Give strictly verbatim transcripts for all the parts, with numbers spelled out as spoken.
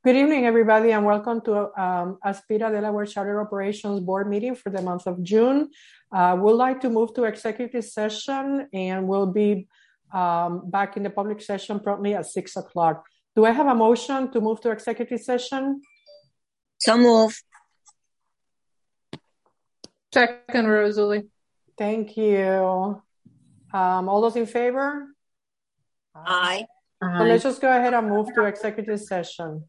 Good evening, everybody, and welcome to um, Aspira Delaware Charter Operations Board meeting for the month of June. Uh, we'd like to move to executive session, and we'll be um, back in the public session promptly at six o'clock. Do I have a motion to move to executive session? So move. Second, Rosuli. Thank you. Um, all those in favor? Aye. So let's just go ahead and move to executive session.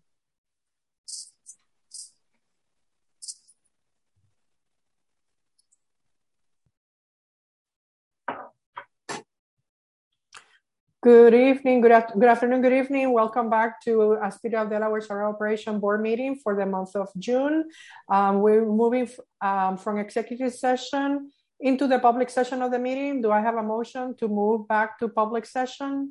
Good evening, good, after, good afternoon, good evening. Welcome back to Aspira Delaware Charter Operation Board meeting for the month of June. Um, we're moving um, from executive session into the public session of the meeting. Do I have a motion to move back to public session?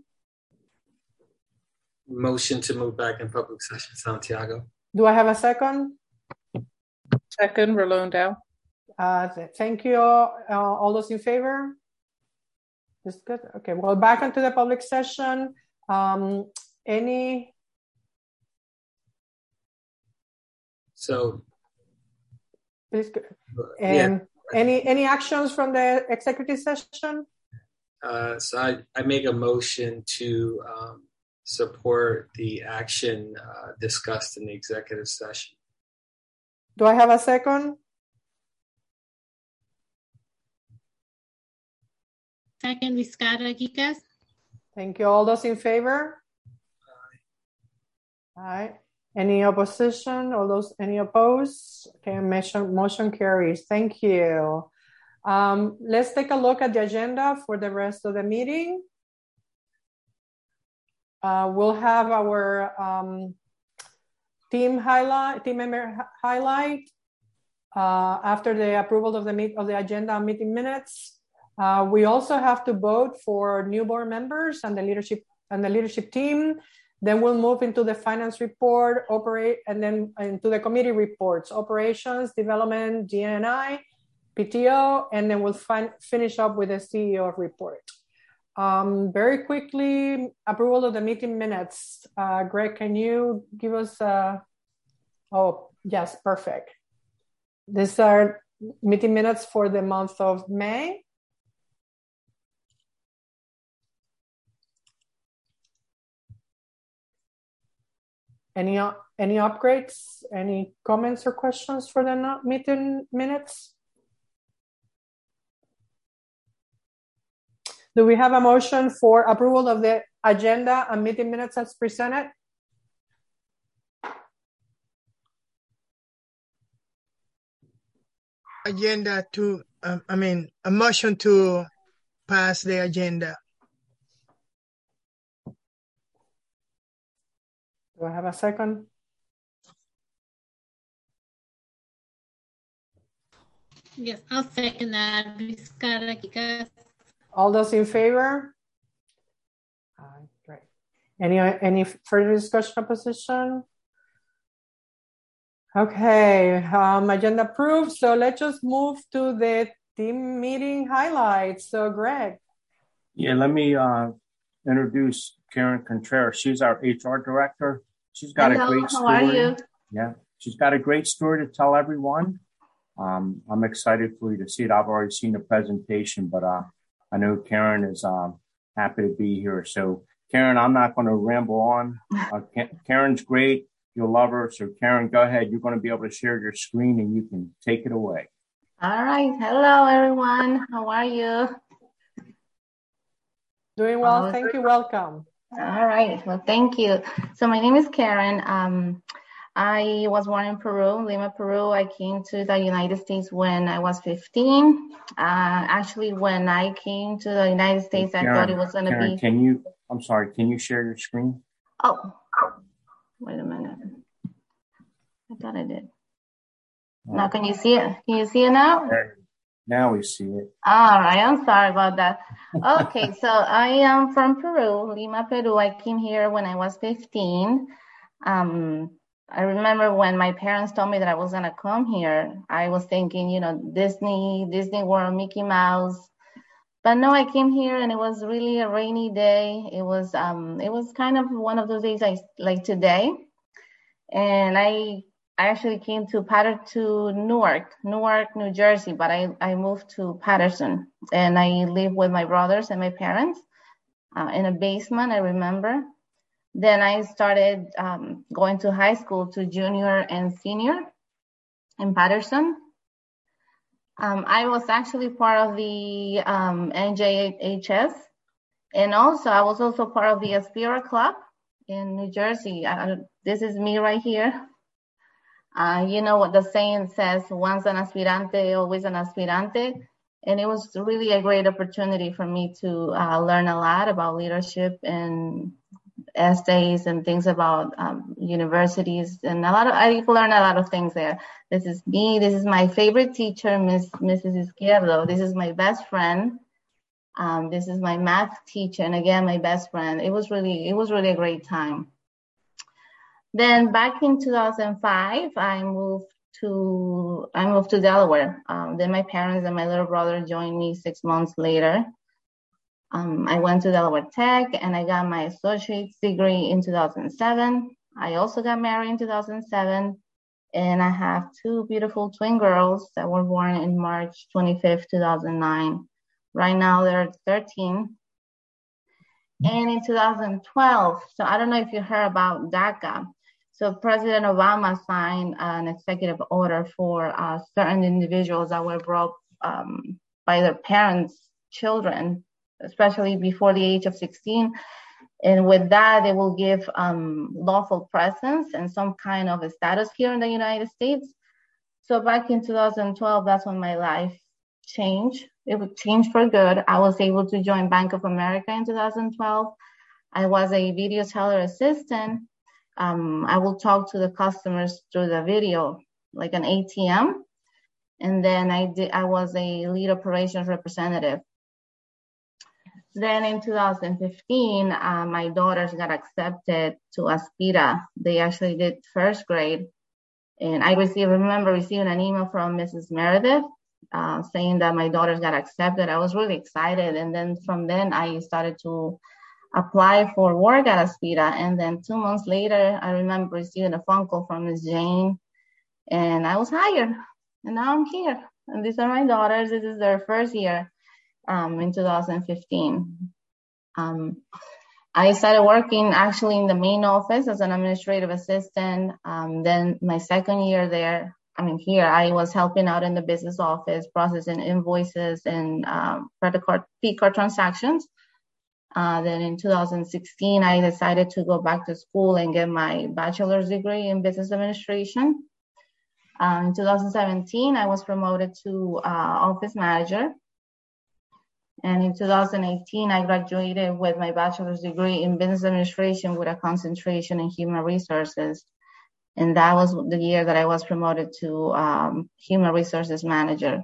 Motion to move back in public session, Santiago. Do I have a second? Second, Rolando. Uh, thank you. Uh, all those in favor? Just good. Okay, well, back into the public session. Um, any? So, Please, yeah. and any any actions from the executive session? Uh, so I, I make a motion to um, support the action uh, discussed in the executive session. Do I have a second? Second, Vizcarra Quicas. Thank you. All those in favor? Aye. Aye. Any opposition? All those, any opposed? Okay, motion, motion carries. Thank you. Um, let's take a look at the agenda for the rest of the meeting. Uh, we'll have our um, team highlight, team member highlight uh, after the approval of the meet of the agenda and meeting minutes. Uh, we also have to vote for new board members and the leadership and the leadership team. Then we'll move into the finance report, operate, and then into the committee reports, operations, development, G N I, P T O, and then we'll fin- finish up with the C E O report. Um, very quickly, approval of the meeting minutes. Uh, Greg, can you give us? Uh, oh, yes, perfect. These are meeting minutes for the month of May. Any any upgrades? Any comments or questions for the meeting minutes? Do we have a motion for approval of the agenda and meeting minutes as presented? Agenda to, um, I mean, a motion to pass the agenda. Do I have a second? Yes, I'll second that. Vizcarra Quicas. All those in favor? Uh, great. Any any further discussion or opposition? Okay, um, agenda approved. So let's just move to the team meeting highlights. So, Greg. Yeah, let me uh, introduce Karen Contreras. She's our H R director. She's got Hello, a great story. How are you? Yeah, she's got a great story to tell everyone. Um, I'm excited for you to see it. I've already seen the presentation, but uh, I know Karen is um, happy to be here. So, Karen, I'm not going to ramble on. Uh, Karen's great. You'll love her. So, Karen, go ahead. You're going to be able to share your screen, and you can take it away. All right. Hello, everyone. How are you? Doing well. Uh, thank you. Welcome. All right. Well, thank you. So my name is Karen. Um, I was born in Peru, Lima, Peru. I came to the United States when I was fifteen. Uh, actually, when I came to the United States, hey, Karen, I thought it was going to be. Can you, I'm sorry, can you share your screen? Oh, wait a minute. I thought I did. Oh. Now, can you see it? Can you see it now? Now we see it. All right. I'm sorry about that. Okay. So I am from Peru, Lima, Peru. I came here when I was fifteen. Um, I remember when my parents told me that I was going to come here, I was thinking, you know, Disney, Disney World, Mickey Mouse. But no, I came here and it was really a rainy day. It was, um, it was kind of one of those days like, like today. And I I actually came to Patter to Newark, Newark, New Jersey, but I, I moved to Patterson, and I lived with my brothers and my parents uh, in a basement, I remember. Then I started um, going to high school to junior and senior in Patterson. Um, I was actually part of the um, N J H S, and also I was also part of the Aspira Club in New Jersey. I, this is me right here. Uh, you know what the saying says, once an aspirante, always an aspirante. And it was really a great opportunity for me to uh, learn a lot about leadership and essays and things about um, universities. And a lot of, I learned a lot of things there. This is me. This is my favorite teacher, Miss Missus Izquierdo. This is my best friend. Um, this is my math teacher. And again, my best friend. It was really, it was really a great time. Then back in two thousand five, I moved to I moved to Delaware. Um, then my parents and my little brother joined me six months later. Um, I went to Delaware Tech and I got my associate's degree in two thousand seven. I also got married in two thousand seven, and I have two beautiful twin girls that were born in March twenty-fifth, two thousand nine. Right now they're thirteen. And in two thousand twelve, so I don't know if you heard about DACA. So President Obama signed an executive order for uh, certain individuals that were brought um, by their parents' children, especially before the age of sixteen. And with that, they will give um, lawful presence and some kind of a status here in the United States. So back in two thousand twelve, that's when my life changed. It would change for good. I was able to join Bank of America in two thousand twelve. I was a video teller assistant. Um, I will talk to the customers through the video, like an A T M. And then I did, I was a lead operations representative. Then in two thousand fifteen, uh, my daughters got accepted to Aspira. They actually did first grade. And I received, remember receiving an email from Missus Meredith uh, saying that my daughters got accepted. I was really excited. And then from then I started to apply for work at Aspira. And then two months later, I remember receiving a phone call from Miz Jane, and I was hired. And now I'm here. And these are my daughters. This is their first year um, in two thousand fifteen. Um, I started working actually in the main office as an administrative assistant. Um, then my second year there, I mean here, I was helping out in the business office, processing invoices and um, credit card, P card transactions. Uh, then in two thousand sixteen, I decided to go back to school and get my bachelor's degree in business administration. Uh, in two thousand seventeen, I was promoted to uh, office manager. And in two thousand eighteen, I graduated with my bachelor's degree in business administration with a concentration in human resources. And that was the year that I was promoted to um, human resources manager.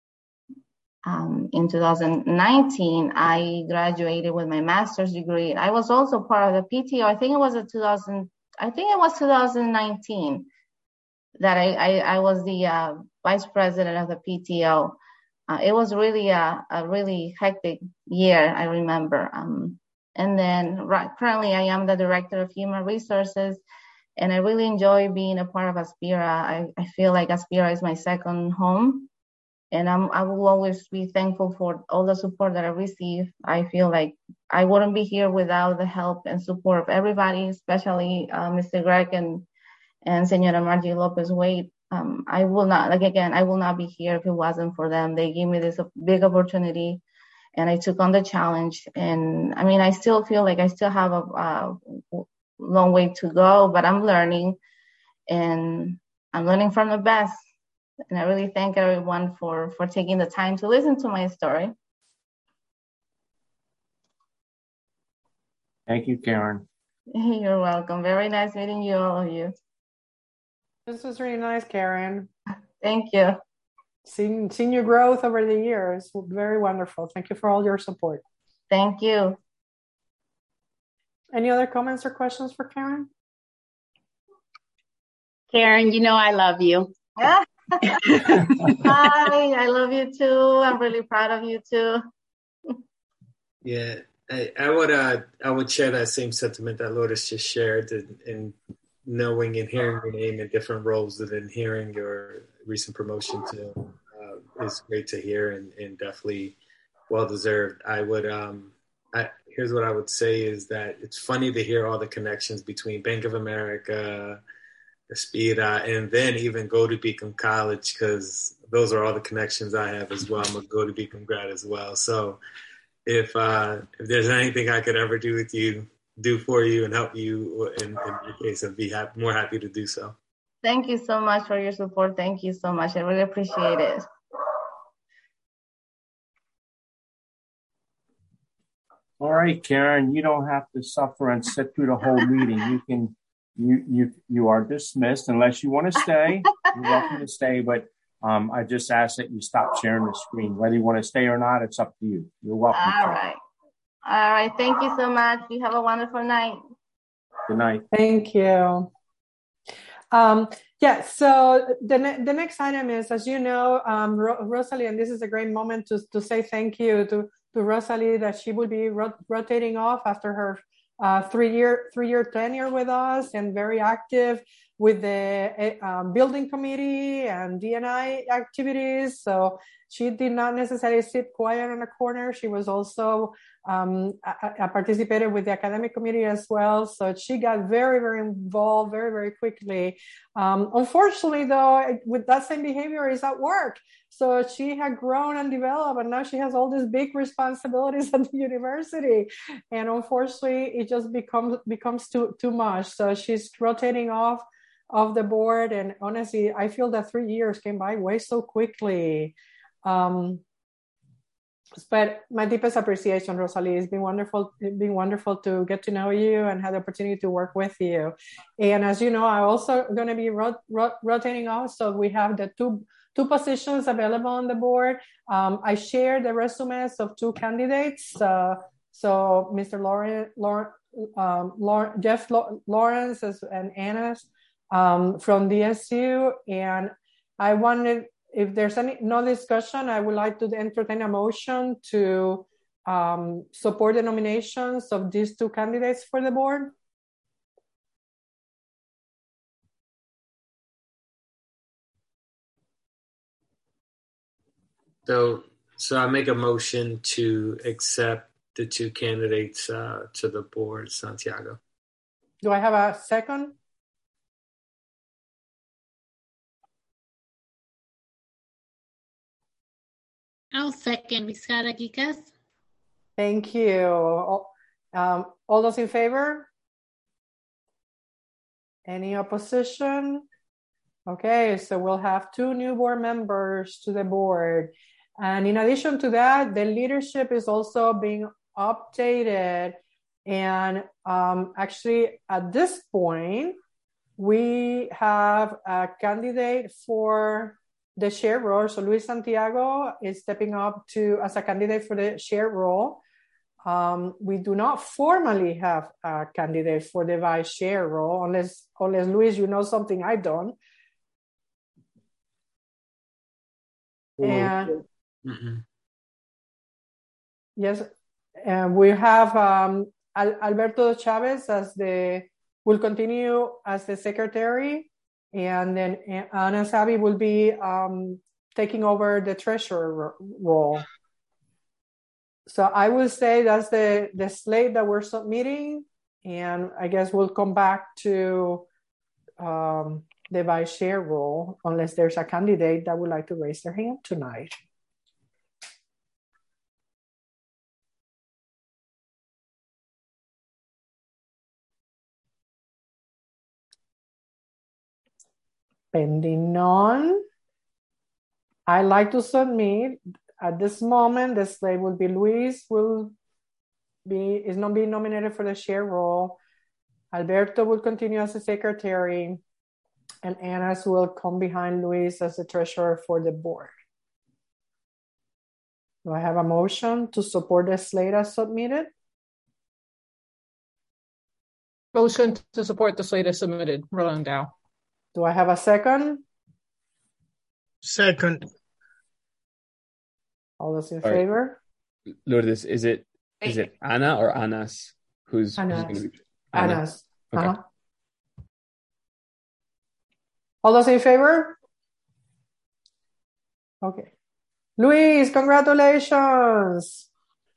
Um, in two thousand nineteen, I graduated with my master's degree. I was also part of the P T O. I think it was a two thousand. I think it was two thousand nineteen that I I, I was the uh, vice president of the P T O. Uh, it was really a, a really hectic year, I remember. Um, and then right, currently, I am the director of human resources, and I really enjoy being a part of Aspira. I, I feel like Aspira is my second home. And I'm, I will always be thankful for all the support that I receive. I feel like I wouldn't be here without the help and support of everybody, especially uh, Mister Greg and, and Senora Margie Lopez Wade. Um, I will not, like again, I will not be here if it wasn't for them. They gave me this big opportunity and I took on the challenge. And I mean, I still feel like I still have a, a long way to go, but I'm learning and I'm learning from the best. And I really thank everyone for, for taking the time to listen to my story. Thank you, Karen. You're welcome. Very nice meeting you, all of you. This was really nice, Karen. Thank you. Seeing, seeing your growth over the years, very wonderful. Thank you for all your support. Thank you. Any other comments or questions for Karen? Karen, you know I love you. Yeah. Hi, I love you too. I'm really proud of you too. Yeah, I, I would uh, I would share that same sentiment that Lourdes just shared, and, and knowing and hearing your name in different roles and then hearing your recent promotion to uh, is great to hear and, and definitely well deserved. I would um, I, here's what I would say is that it's funny to hear all the connections between Bank of America, Aspira, and then even Go to Beacon College, because those are all the connections I have as well. I'm a Go to Beacon grad as well. So if uh, if there's anything I could ever do with you, do for you and help you in, in your case, I'd be happy, more happy to do so. Thank you so much for your support. Thank you so much. I really appreciate it. All right, Karen, you don't have to suffer and sit through the whole meeting. You can, you you you are dismissed unless you want to stay. You're welcome to stay, but um, I just ask that you stop sharing the screen. Whether you want to stay or not, it's up to you. You're welcome. All right. All right. Thank you so much. You have a wonderful night. Good night. Thank you. Um, yeah, so the, ne- the next item is, as you know, um, Ro- Rosalie, and this is a great moment to, to say thank you to, to Rosalie that she will be ro- rotating off after her uh, three-year three-year tenure with us and very active with the uh, building committee and D and I activities. So she did not necessarily sit quiet in a corner. She was also um, I, I participated with the academic committee as well. So she got very, very involved very, very quickly. Um, unfortunately, though, with that same behavior is at work. So she had grown and developed, and now she has all these big responsibilities at the university. And unfortunately, it just becomes becomes too too much. So she's rotating off of the board. And honestly, I feel that three years came by way so quickly. Um, but my deepest appreciation, Rosalie. It's been wonderful. It's been wonderful to get to know you and have the opportunity to work with you. And as you know, I'm also going to be rot- rot- rotating off. So we have the two two positions available on the board. Um, I share the resumes of two candidates. Uh, so Mister Lauren, Lauren, um, Lauren Jeff Lawrence and Anna's um, from D S U. And I wanted, if there's any no discussion, I would like to entertain a motion to um, support the nominations of these two candidates for the board. So, so I make a motion to accept the two candidates uh, to the board, Santiago. Do I have a second? I'll second Vizcarra Kikas. Thank you. All, um, all those in favor? Any opposition? Okay, so we'll have two new board members to the board. And in addition to that, the leadership is also being updated. And um, actually, at this point, we have a candidate for the chair role. So Luis Santiago is stepping up to as a candidate for the chair role. Um, we do not formally have a candidate for the vice chair role, unless, unless Luis, you know something I don't. And mm-hmm. yes, and we have um, Al- Alberto Chavez as the will continue as the secretary, and then Ana Sabi will be um, taking over the treasurer role. So I would say that's the the slate that we're submitting, and I guess we'll come back to um, the vice chair role unless there's a candidate that would like to raise their hand tonight. Pending none, I like to submit at this moment. The slate will be Luis will be is not being nominated for the chair role. Alberto will continue as the secretary, and Anna's will come behind Luis as the treasurer for the board. Do I have a motion to support the slate as submitted? Motion to support the slate as submitted, Roland Dow. Do I have a second? Second. All those in All right. favor? Lourdes, is it is it Anna or Anas? Who's, Anas. who's going to be Anna? Anna's. Okay. Uh-huh. All those in favor? Okay. Luis, congratulations.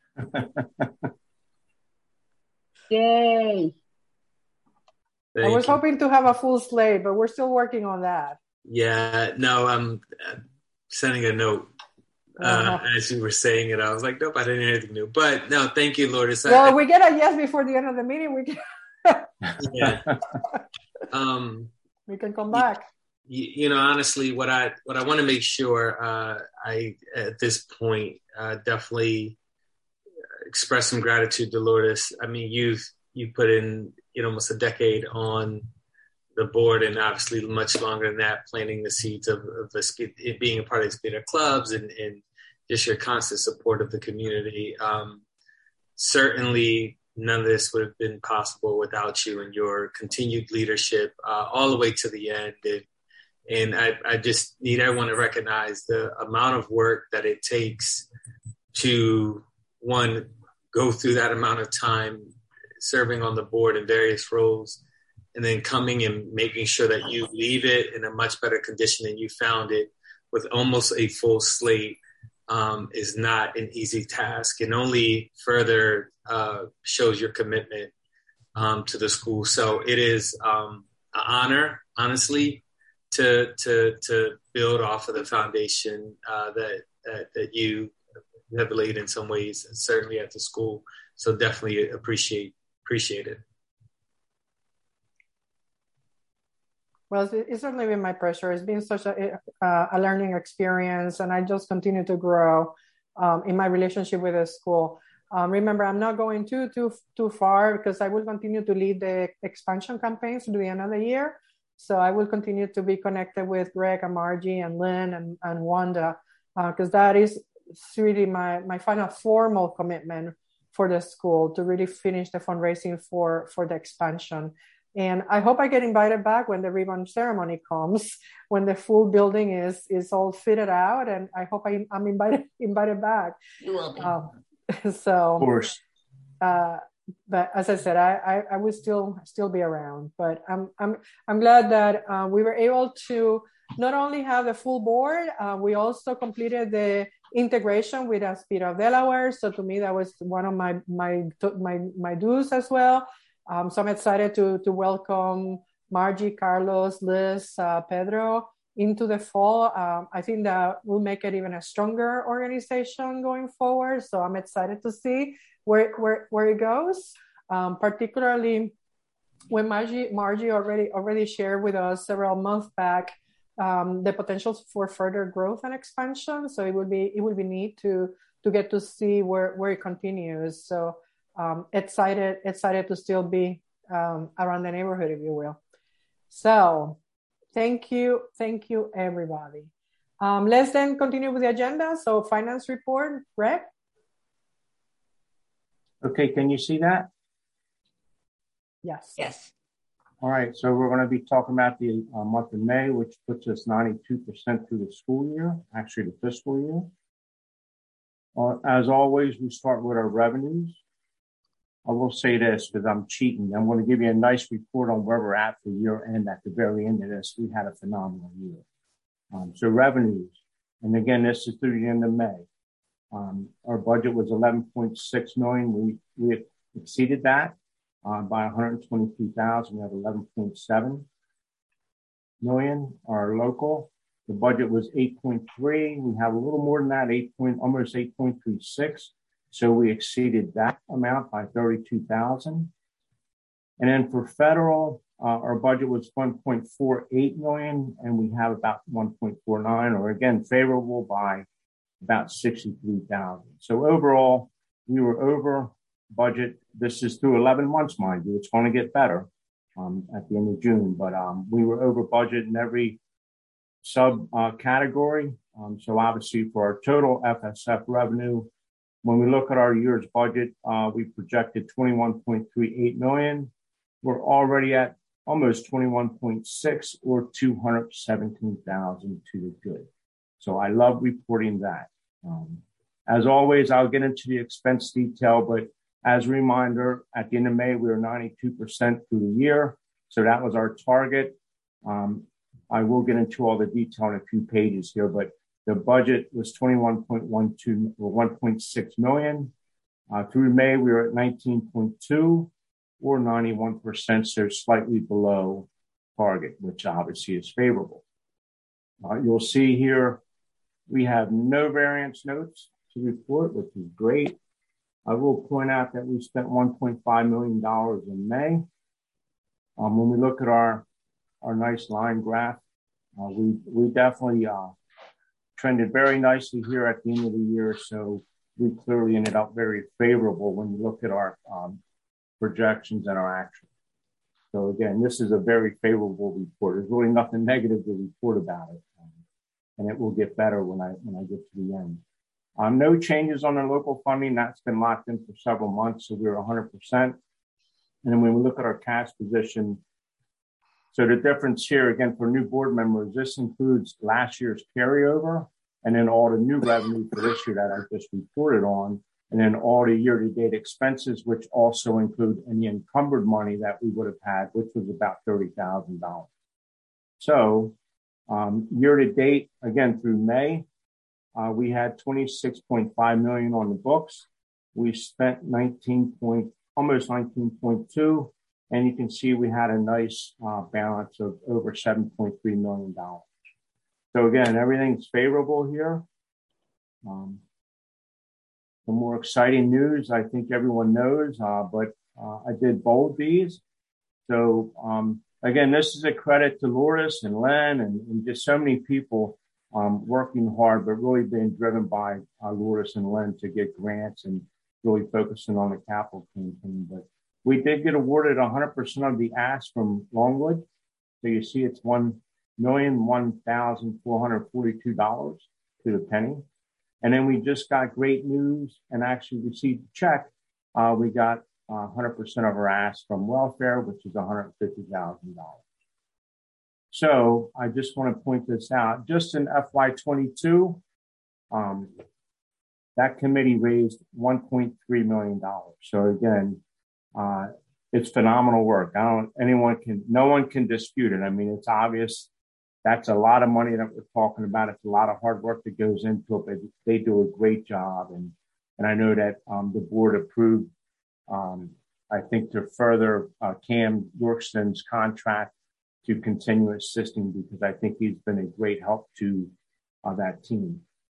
Yay. I was you. hoping to have a full slate, but we're still working on that. Yeah, no, I'm sending a note. Uh, uh-huh. As you were saying it, I was like, nope, I didn't hear anything new. But no, thank you, Lourdes. Well, I, we get a yes before the end of the meeting. We can, yeah. um, we can come back. You, you know, honestly, what I what I want to make sure uh, I at this point uh, definitely express some gratitude to Lourdes. I mean, you've you put in you know almost a decade on the board, and obviously much longer than that, planting the seeds of, of the, it being a part of the Skater clubs and, and just your constant support of the community. Um, certainly, none of this would have been possible without you and your continued leadership uh, all the way to the end. And, and I, I just need everyone to recognize the amount of work that it takes to, one, go through that amount of time serving on the board in various roles, and then coming and making sure that you leave it in a much better condition than you found it with almost a full slate um, is not an easy task, and only further uh, shows your commitment um, to the school. So it is um, an honor, honestly, to to to build off of the foundation uh, that, that that you have laid in some ways, certainly at the school. So definitely appreciate appreciate it. Well, it's certainly been my pleasure. It's been such a, uh, a learning experience, and I just continue to grow um, in my relationship with the school. Um, remember, I'm not going too too too far because I will continue to lead the expansion campaigns to the end of the year. So I will continue to be connected with Greg and Margie and Lynn and, and Wanda because uh, that is really my, my final formal commitment for the school to really finish the fundraising for, for the expansion. And I hope I get invited back when the ribbon ceremony comes, when the full building is is all fitted out, and I hope I, I'm invited invited back. You will be. Um, so, of course. Uh, but as I said, I, I I will still still be around. But I'm I'm I'm glad that uh, we were able to not only have the full board, uh, we also completed the integration with Aspira of Delaware. So to me, that was one of my my my my dues as well. Um, so I'm excited to to welcome Margie, Carlos, Liz, uh, Pedro into the fall. Um, I think that will make it even a stronger organization going forward. So I'm excited to see where where where it goes. Um, particularly when Margie Margie already already shared with us several months back um, the potential for further growth and expansion. So it would be it would be neat to to get to see where where it continues. So. Um, excited, excited to still be um, around the neighborhood, if you will. So, thank you, thank you, everybody. Um, let's then continue with the agenda. So, finance report, Greg. Okay, can you see that? Yes. Yes. All right, so we're going to be talking about the uh, month of May, which puts us ninety-two percent through the school year, actually the fiscal year. Uh, as always, we start with our revenues. I will say this because I'm cheating. I'm going to give you a nice report on where we're at for year end. At the very end of this, we had a phenomenal year. Um, so revenues, and again, this is through the end of May. Um, our budget was eleven point six million. We we exceeded that uh, by one hundred twenty-two thousand. We had eleven point seven million. Our local, the budget was eight point three. We have a little more than that, eight point almost eight point three six. So we exceeded that amount by thirty-two thousand. And then for federal, uh, our budget was one point four eight million, and we have about one point four nine, or again, favorable by about sixty-three thousand. So overall, we were over budget. This is through eleven months, mind you. It's going to get better um, at the end of June, but um, we were over budget in every sub uh, category. Um, so obviously for our total F S F revenue, when we look at our year's budget, uh, we projected twenty-one point three eight million. We're already at almost twenty-one point six, or two hundred seventeen thousand to the good. So I love reporting that. Um, as always, I'll get into the expense detail, but as a reminder, at the end of May, we were ninety-two percent through the year. So that was our target. Um, I will get into all the detail in a few pages here, but the budget was twenty-one point one two or one point six million. Uh, through May, we were at nineteen point two or ninety-one percent, so slightly below target, which obviously is favorable. Uh, you'll see here, we have no variance notes to report, which is great. I will point out that we spent one point five million dollars in May. Um, when we look at our, our nice line graph, uh, we, we definitely uh, trended very nicely here at the end of the year. So we clearly ended up very favorable when you look at our um, projections and our actions. So again, this is a very favorable report. There's really nothing negative to report about it. Um, and it will get better when I, when I get to the end. Um, no changes on the local funding. That's been locked in for several months, so we're one hundred percent. And then when we look at our cash position, so the difference here, again, for new board members, this includes last year's carryover and then all the new revenue for this year that I just reported on, and then all the year-to-date expenses, which also include any encumbered money that we would have had, which was about thirty thousand dollars. So um, year-to-date, again, through May, Uh, we had twenty-six point five million dollars on the books. We spent nineteen point, almost nineteen point two, and you can see we had a nice uh, balance of over seven point three million dollars. So again, everything's favorable here. Um, the more exciting news, I think everyone knows, uh, but uh, I did bold these. So um, again, this is a credit to Lourdes and Len and, and just so many people Um, working hard, but really being driven by uh, Lourdes and Len to get grants and really focusing on the capital campaign. But we did get awarded one hundred percent of the ask from Longwood. So you see it's one million one thousand four hundred forty-two dollars to the penny. And then we just got great news and actually received a check. Uh, we got uh, one hundred percent of our ask from welfare, which is one hundred fifty thousand dollars. So I just want to point this out. Just in F Y twenty-two, um, that committee raised one point three million dollars. So again, uh, it's phenomenal work. I don't, anyone can, no one can dispute it. I mean, it's obvious. That's a lot of money that we're talking about. It's a lot of hard work that goes into it, but they do a great job. And, and I know that um, the board approved, um, I think, to further uh, Cam Yorkston's contract to continue assisting, because I think he's been a great help to uh, that team.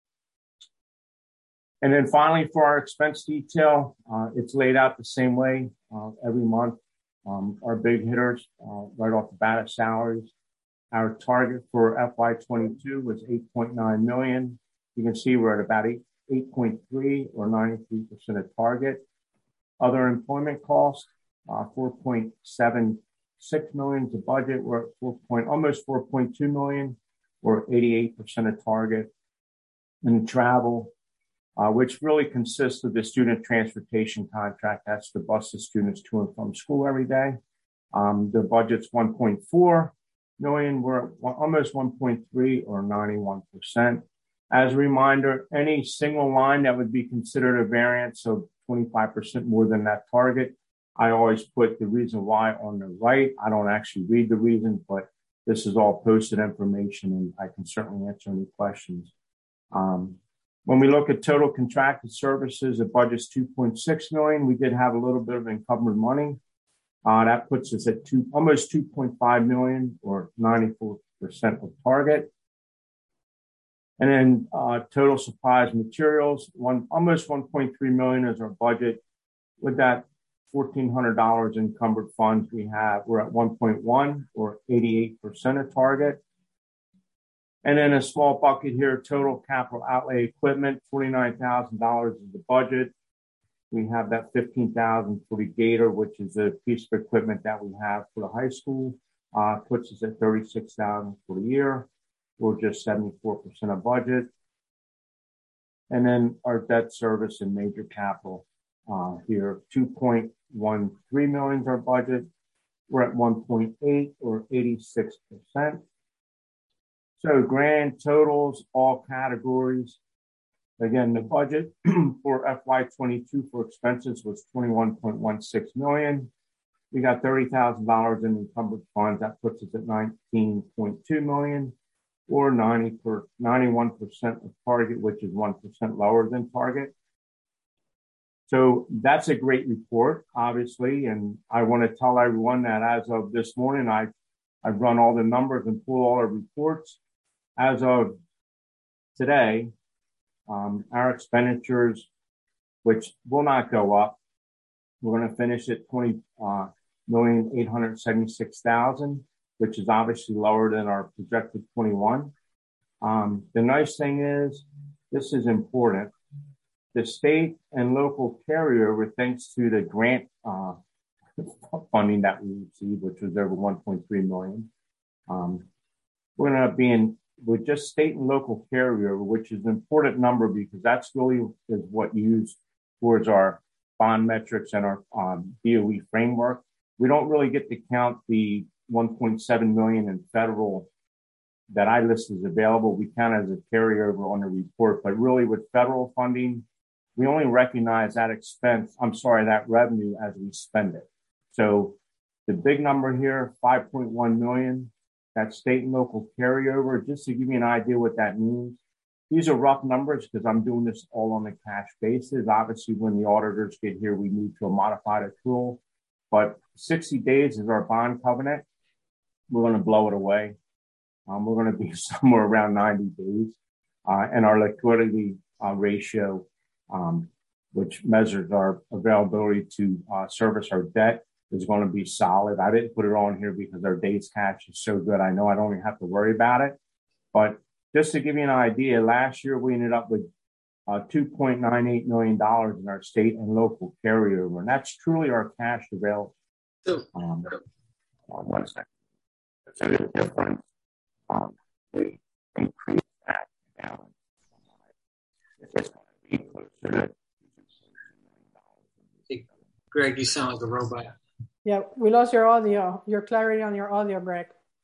And then finally, for our expense detail, uh, it's laid out the same way uh, every month. Um, our big hitters, uh, right off the bat of salaries. Our target for F Y twenty-two was eight point nine million. You can see we're at about eight point three or ninety-three percent of target. Other employment costs, uh, four point seven six million to budget. We're at four point, almost four point two million, or eighty-eight percent of target. And travel, uh, which really consists of the student transportation contract. That's the bus the students to and from school every day. Um, the budget's one point four million. We're at almost one point three or ninety-one percent. As a reminder, any single line that would be considered a variance of twenty-five percent more than that target, I always put the reason why on the right. I don't actually read the reason, but this is all posted information and I can certainly answer any questions. Um, when we look at total contracted services, the budget's two point six million. We did have a little bit of encumbered money. Uh, that puts us at two, almost two point five million or ninety-four percent of target. And then uh, total supplies and materials, one, almost one point three million is our budget. With that fourteen hundred dollars encumbered funds we have, we're at one point one or eighty-eight percent of target. And then a small bucket here, total capital outlay equipment, forty-nine thousand dollars is the budget. We have that fifteen thousand dollars for the Gator, which is a piece of equipment that we have for the high school, uh, puts us at thirty-six thousand dollars for the year. We're just seventy-four percent of budget. And then our debt service and major capital uh, here, two point one three million is our budget. We're at one point eight or eighty-six percent. So grand totals, all categories. Again, the budget for F Y twenty-two for expenses was twenty-one point one six million. we got thirty thousand dollars in encumbered funds. That puts us at nineteen point two million or ninety per, ninety-one percent of target, which is one percent lower than target. So that's a great report, obviously. And I want to tell everyone that as of this morning, I've, I've run all the numbers and pulled all the reports. As of today, um, our expenditures, which will not go up, we're going to finish at twenty million eight hundred seventy-six thousand, which is obviously lower than our projected twenty-one. Um, the nice thing is, this is important. The state and local carryover, thanks to the grant uh, funding that we received, which was over one point three million, um, we're going to be in with just state and local carryover, which is an important number because that's really is what used towards our bond metrics and our um, D O E framework. We don't really get to count the one point seven million in federal that I list as available. We count as a carryover on the report, but really with federal funding, we only recognize that expense, I'm sorry, that revenue as we spend it. So the big number here, five point one million, that's state and local carryover. Just to give you an idea what that means, these are rough numbers because I'm doing this all on a cash basis. Obviously, when the auditors get here, we move to a modified accrual, but sixty days is our bond covenant. We're going to blow it away. Um, we're going to be somewhere around ninety days. Uh, and our liquidity uh, ratio, um, which measures our availability to uh, service our debt, is going to be solid. I didn't put it on here because our days cash is so good. I know I don't even have to worry about it. But just to give you an idea, last year we ended up with uh, two point nine eight million dollars in our state and local carryover. And that's truly our cash available. Um, one second. So the difference, um, we increase that balance. It's going to be closer to Hey, Greg, you sound like a robot. Yeah, we lost your audio, your clarity on your audio, Greg.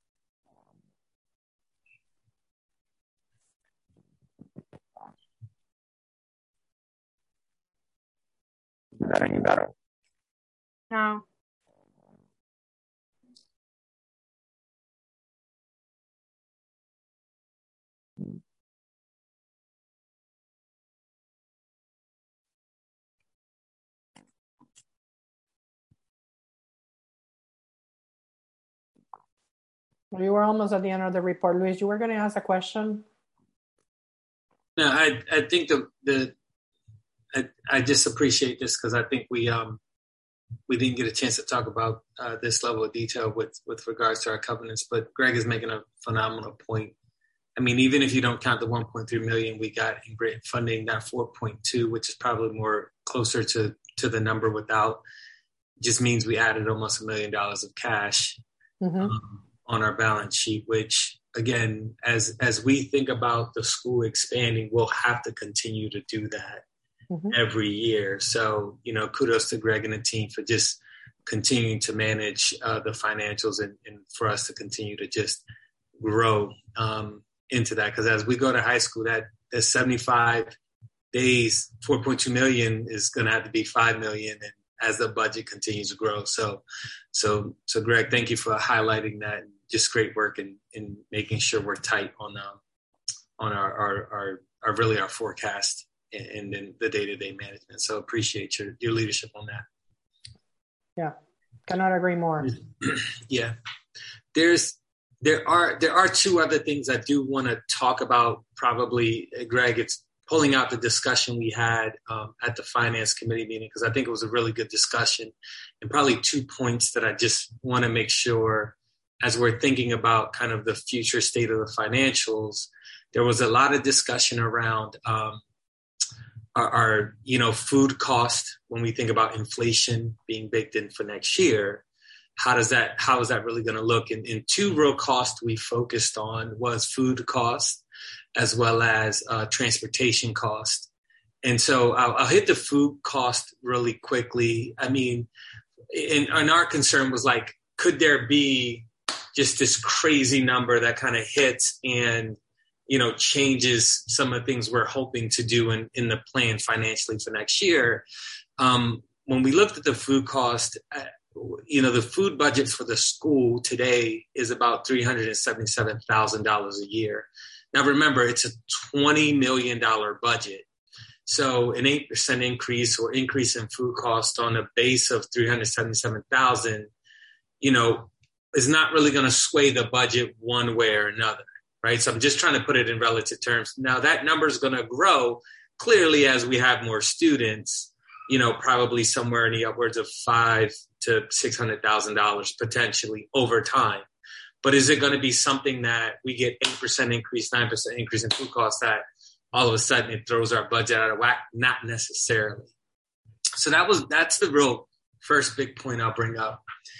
Is that any better? No. You were almost at the end of the report. Luis, you were going to ask a question? No, I I think the the I, I just appreciate this because I think we um we didn't get a chance to talk about uh, this level of detail with with regards to our covenants. But Greg is making a phenomenal point. I mean, even if you don't count the one point three million we got in grant funding, that four point two, which is probably more closer to to the number without, just means we added almost a million dollars of cash. Mm-hmm. um, on our balance sheet, which again, as as we think about the school expanding, we'll have to continue to do that mm-hmm. every year. So, you know, kudos to Greg and the team for just continuing to manage uh, the financials and, and for us to continue to just grow um, into that. Because as we go to high school, that that seventy-five days, four point two million is going to have to be five million, and as the budget continues to grow. So, so, so Greg, thank you for highlighting that. Just great work in, in making sure we're tight on um, on our, our, our, our really our forecast and, and then the day-to-day management. So appreciate your, your leadership on that. Yeah, cannot agree more. Yeah, there's there are there are two other things I do want to talk about. Probably, Greg, it's pulling out the discussion we had um, at the finance committee meeting because I think it was a really good discussion, and probably two points that I just want to make sure. As we're thinking about kind of the future state of the financials, there was a lot of discussion around um, our, our, you know, food cost when we think about inflation being baked in for next year. How does that, how is that really going to look? And, and two real costs we focused on was food cost as well as uh, transportation cost. And so I'll, I'll hit the food cost really quickly. I mean, and, and our concern was like, could there be just this crazy number that kind of hits and, you know, changes some of the things we're hoping to do in, in the plan financially for next year. Um, when we looked at the food cost, you know, the food budget for the school today is about three hundred seventy-seven thousand dollars a year. Now, remember, it's a twenty million dollars budget. So an eight percent increase or increase in food cost on a base of three hundred seventy-seven thousand dollars, you know, is not really going to sway the budget one way or another, right? So I'm just trying to put it in relative terms. Now, that number is going to grow clearly as we have more students, you know, probably somewhere in the upwards of five to six hundred thousand dollars potentially over time. But is it going to be something that we get eight percent increase, nine percent increase in food costs that all of a sudden it throws our budget out of whack? Not necessarily. So that was that's the real first big point I'll bring up.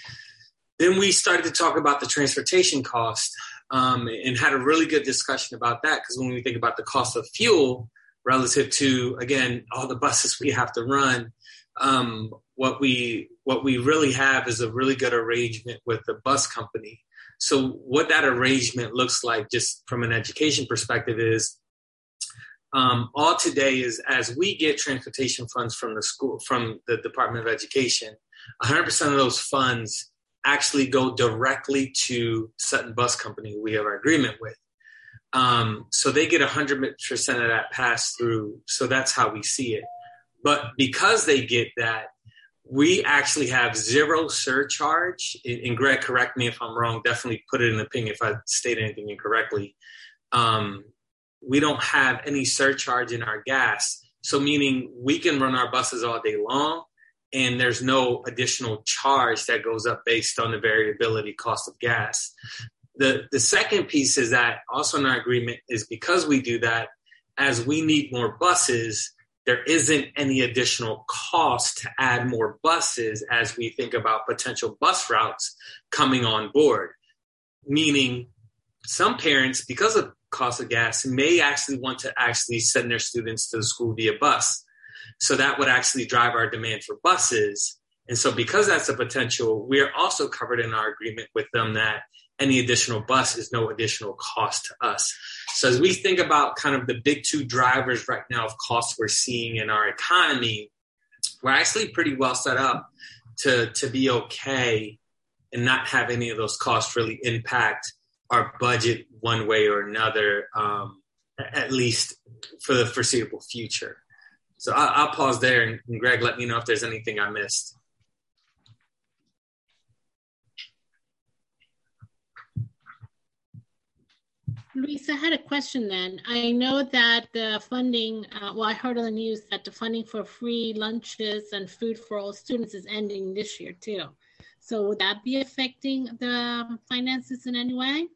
Then we started to talk about the transportation cost um, and had a really good discussion about that, because when we think about the cost of fuel relative to, again, all the buses we have to run, um, what we what we really have is a really good arrangement with the bus company. So what that arrangement looks like, just from an education perspective, is um, all today is as we get transportation funds from the school, from the Department of Education, one hundred percent of those funds actually go directly to Sutton Bus Company, who we have our agreement with. Um, so they get one hundred percent of that pass through. So that's how we see it. But because they get that, we actually have zero surcharge. And Greg, correct me if I'm wrong. Definitely put it in the ping if I state anything incorrectly. Um, we don't have any surcharge in our gas. So meaning we can run our buses all day long, and there's no additional charge that goes up based on the variability cost of gas. The the second piece is that also in our agreement is because we do that, as we need more buses, there isn't any additional cost to add more buses as we think about potential bus routes coming on board. Meaning some parents, because of cost of gas, may actually want to actually send their students to the school via bus. So that would actually drive our demand for buses. And so because that's a potential, we are also covered in our agreement with them that any additional bus is no additional cost to us. So as we think about kind of the big two drivers right now of costs we're seeing in our economy, we're actually pretty well set up to, to be okay and not have any of those costs really impact our budget one way or another, um, at least for the foreseeable future. So I'll, I'll pause there, and, and Greg, let me know if there's anything I missed. Luis, I had a question then. I know that the funding, uh, well, I heard on the news that the funding for free lunches and food for all students is ending this year too. So would that be affecting the finances in any way?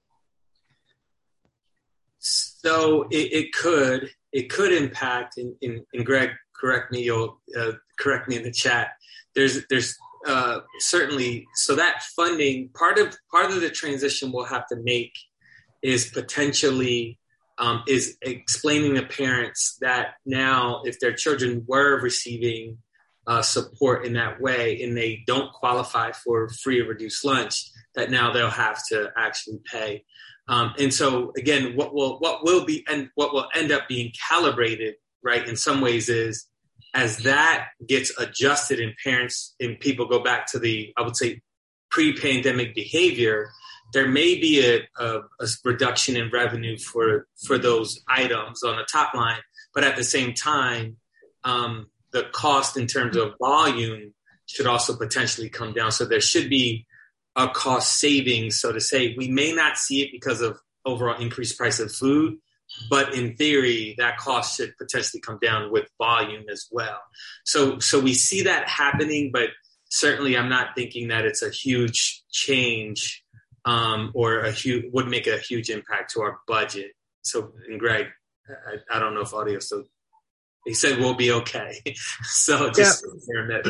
So it, it could, it could impact, and, and, and Greg, correct me, you'll uh, correct me in the chat. There's, there's uh, certainly, so that funding, part of, part of the transition we'll have to make is potentially um, is explaining to parents that now if their children were receiving uh, support in that way and they don't qualify for free or reduced lunch, that now they'll have to actually pay. Um, and so again, what will what will be and what will end up being calibrated, right, in some ways is as that gets adjusted and parents and people go back to the, I would say, pre-pandemic behavior, there may be a, a, a reduction in revenue for, for those items on the top line, but at the same time, um, the cost in terms of volume should also potentially come down. So there should be a cost savings, so to say. We may not see it because of overall increased price of food, but in theory, that cost should potentially come down with volume as well. So, so we see that happening, but certainly I'm not thinking that it's a huge change Um, or a huge would make a huge impact to our budget. So, and Greg, I, I don't know if audio. So he said we'll be okay. So just yeah.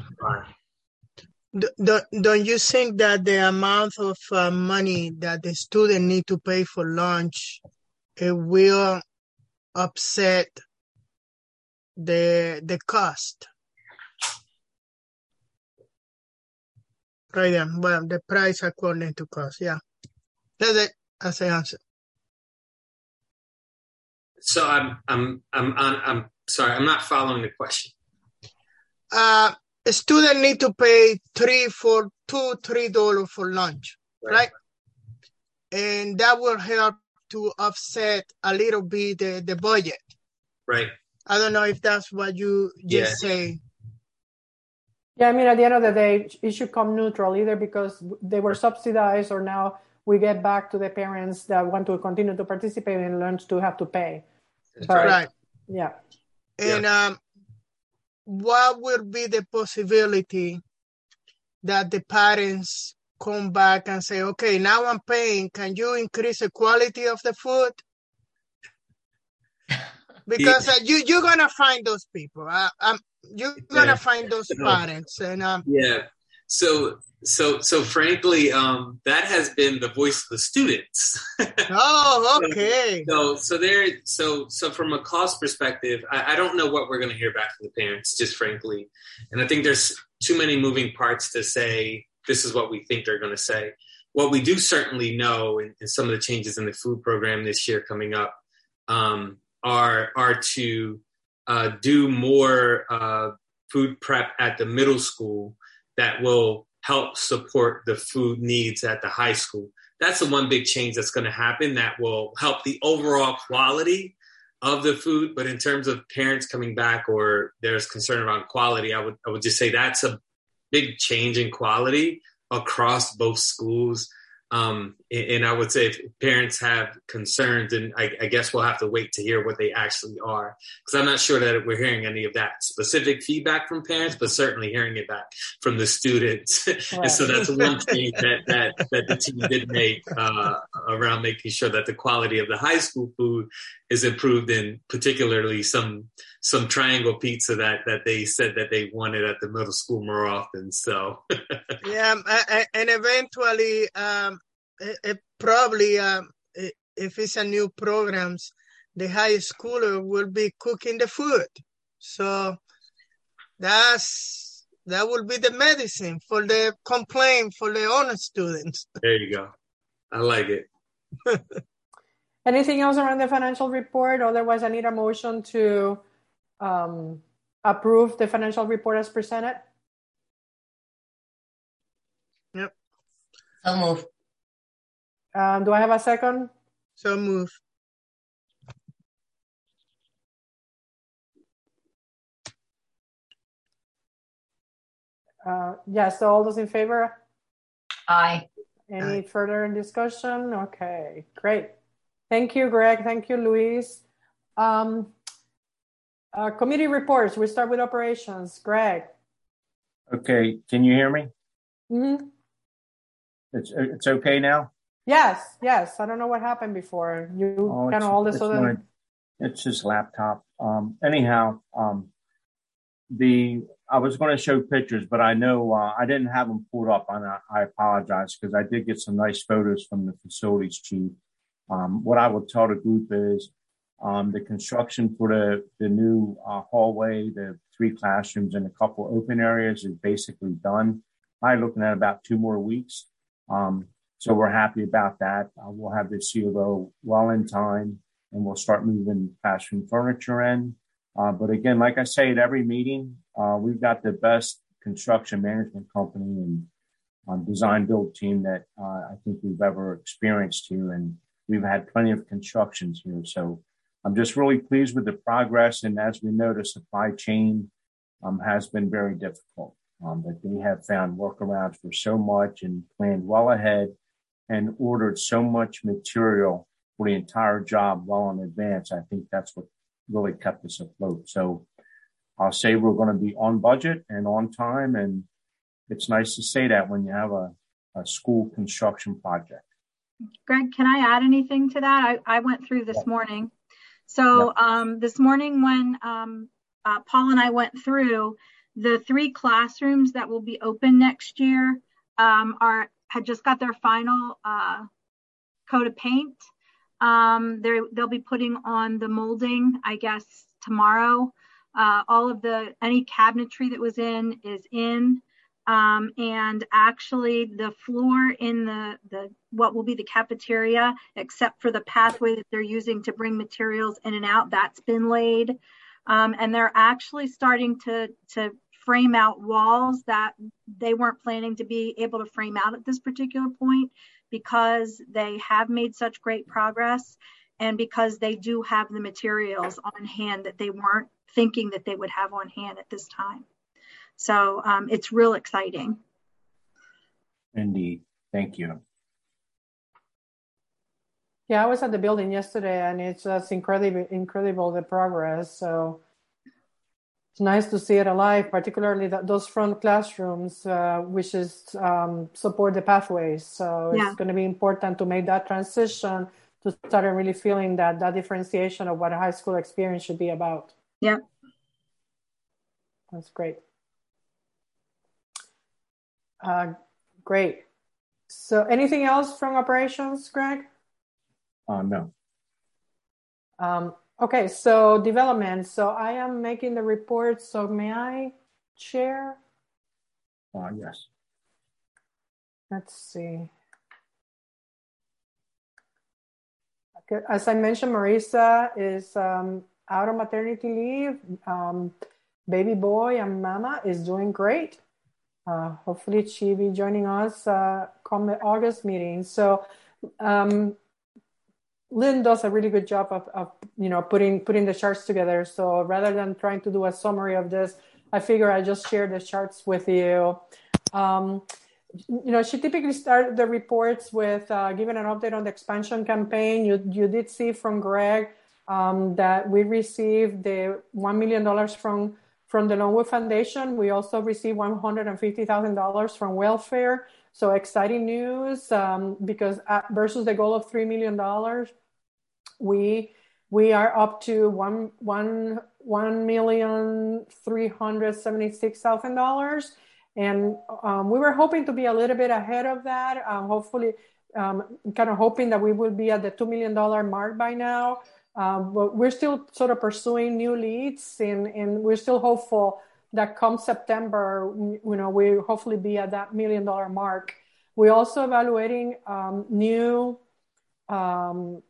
Don't, don't you think that the amount of uh, money that the student need to pay for lunch, it will upset the the cost? Right, then. Well, the price according to cost, yeah. That's it. That's the answer. So I'm, I'm, I'm, I'm, I'm sorry. I'm not following the question. Uh, a student need to pay three for two, three dollars for lunch, right. right? And that will help to offset a little bit the, the budget. Right. I don't know if that's what you just yeah. say. Yeah, I mean, at the end of the day, it should come neutral, either because they were subsidized or now we get back to the parents that want to continue to participate in lunch to have to pay. But, right. Yeah. And yeah. um, what would be the possibility that the parents come back and say, okay, now I'm paying, can you increase the quality of the food? Because uh, you, you're going to find those people. Uh, um, you're going to yeah. find those parents. And um, Yeah. So, so, so frankly, um, that has been the voice of the students. Oh, okay. So, so there, so, so from a cost perspective, I, I don't know what we're going to hear back from the parents, just frankly. And I think there's too many moving parts to say, this is what we think they're going to say. What we do certainly know, and some of the changes in the food program this year coming up, um, are are to uh, do more uh, food prep at the middle school that will help support the food needs at the high school. That's the one big change that's going to happen that will help the overall quality of the food. But in terms of parents coming back or there's concern around quality, I would I would just say that's a big change in quality across both schools. Um, and, and I would say if parents have concerns, and I, I guess we'll have to wait to hear what they actually are, because I'm not sure that we're hearing any of that specific feedback from parents, but certainly hearing it back from the students. Right. And so that's one thing that, that, that the team did make uh, around making sure that the quality of the high school food is improved, and particularly some some triangle pizza that, that they said that they wanted at the middle school more often. So yeah, and eventually, um, it, it probably um, it, if it's a new programs, the high schooler will be cooking the food. So that's that will be the medicine for the complaint for the honor students. There you go. I like it. Anything else around the financial report? Otherwise, I need a motion to um, approve the financial report as presented. Yep. So move. Um, do I have a second? So move. Uh, yes, so all those in favor? Aye. Any Aye. further discussion? Okay, great. Thank you, Greg. Thank you, Luis. Um, uh, committee reports. We start with operations. Greg. Okay, can you hear me? Mm-hmm. It's it's okay now? Yes, yes. I don't know what happened before. You Oh, kind of all of a it's, sudden. my, it's his laptop. Um, anyhow, um, the I was going to show pictures, but I know uh, I didn't have them pulled up, and I, I apologize because I did get some nice photos from the facilities chief. Um, what I will tell the group is um, the construction for the, the new uh, hallway, the three classrooms and a couple open areas is basically done. I'm looking at about two more weeks. Um, so we're happy about that. Uh, we'll have the C O O well in time, and we'll start moving classroom furniture in. Uh, but again, like I say at every meeting, uh, we've got the best construction management company and um, design build team that uh, I think we've ever experienced here. And we've had plenty of constructions here. So I'm just really pleased with the progress. And as we know, the supply chain um, has been very difficult. Um, but they have found workarounds for so much and planned well ahead and ordered so much material for the entire job well in advance. I think that's what really kept us afloat. So I'll say we're going to be on budget and on time. And it's nice to say that when you have a, a school construction project. Greg, can I add anything to that? I, I went through this yeah. morning. So yeah. um, this morning when um, uh, Paul and I went through, the three classrooms that will be open next year um, are had just got their final uh, coat of paint. Um, they'll be putting on the molding, I guess, tomorrow. Uh, all of the any cabinetry that was in is in. Um, and actually the floor in the, the what will be the cafeteria, except for the pathway that they're using to bring materials in and out, that's been laid. Um, and they're actually starting to, to frame out walls that they weren't planning to be able to frame out at this particular point, because they have made such great progress and because they do have the materials on hand that they weren't thinking that they would have on hand at this time. So um, it's real exciting. Indeed. Thank you. Yeah, I was at the building yesterday, and it's just incredible, incredible the progress. So it's nice to see it alive, particularly that those front classrooms, uh, which is um, support the pathways. So Yeah. it's going to be important to make that transition to start really feeling that that differentiation of what a high school experience should be about. Yeah. That's great. Uh, great. So anything else from operations, Greg? Uh, no. Um, okay, so development. So I am making the report. So may I share? Uh, yes. Let's see. Okay, as I mentioned, Marisa is um, out on maternity leave. Um, baby boy and mama is doing great. Uh, hopefully she'll be joining us uh, come the August meeting. So um, Lynn does a really good job of, of, you know, putting putting the charts together. So rather than trying to do a summary of this, I figure I just share the charts with you. Um, you know, she typically starts the reports with uh, giving an update on the expansion campaign. You you did see from Greg um, that we received the one million dollars from from the Longwood Foundation. We also received one hundred fifty thousand dollars from welfare. So exciting news um, because at, versus the goal of three million dollars, we we are up to one one one million three hundred seventy six thousand dollars, and um, we were hoping to be a little bit ahead of that. Um, hopefully, um, kind of hoping that we will be at the two million dollar mark by now. Um, but we're still sort of pursuing new leads, and, and we're still hopeful that come September, you know, we hopefully be at that million dollar mark. We're also evaluating um, new um,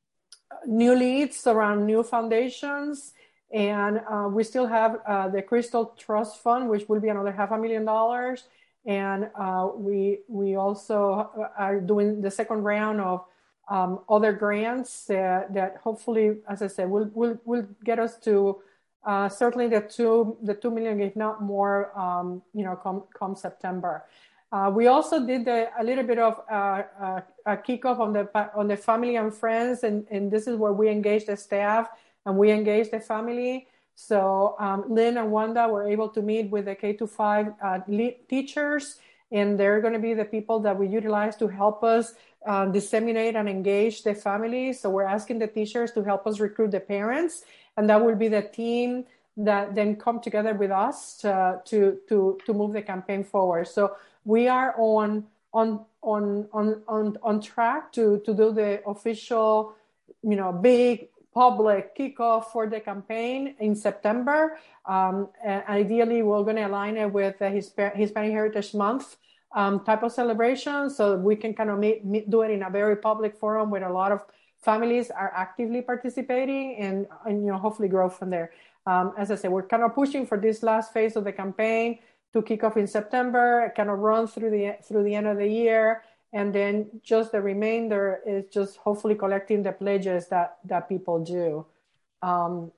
new leads around new foundations, and uh, we still have uh, the Crystal Trust Fund, which will be another half a million dollars, and uh, we we also are doing the second round of Um, other grants that, that hopefully, as I said, will will will get us to uh, certainly the two the two million, if not more, um, you know, come come September. Uh, we also did the, a little bit of uh, uh, a kickoff on the on the family and friends, and, and this is where we engage the staff and we engage the family. So um, Lynn and Wanda were able to meet with the K to five uh, lead teachers, and they're going to be the people that we utilize to help us Uh, disseminate and engage the families. So we're asking the teachers to help us recruit the parents, and that will be the team that then come together with us to to to, to move the campaign forward. So we are on on on on on, on track to to do the official, you know, big public kickoff for the campaign in September. Um, and ideally, we're going to align it with the Hispanic Heritage Month Um, type of celebration, so we can kind of meet, meet, do it in a very public forum where a lot of families are actively participating, and, and you know, hopefully grow from there. Um, as I said, we're kind of pushing for this last phase of the campaign to kick off in September, kind of run through the through the end of the year, and then just the remainder is just hopefully collecting the pledges that that people do. Um,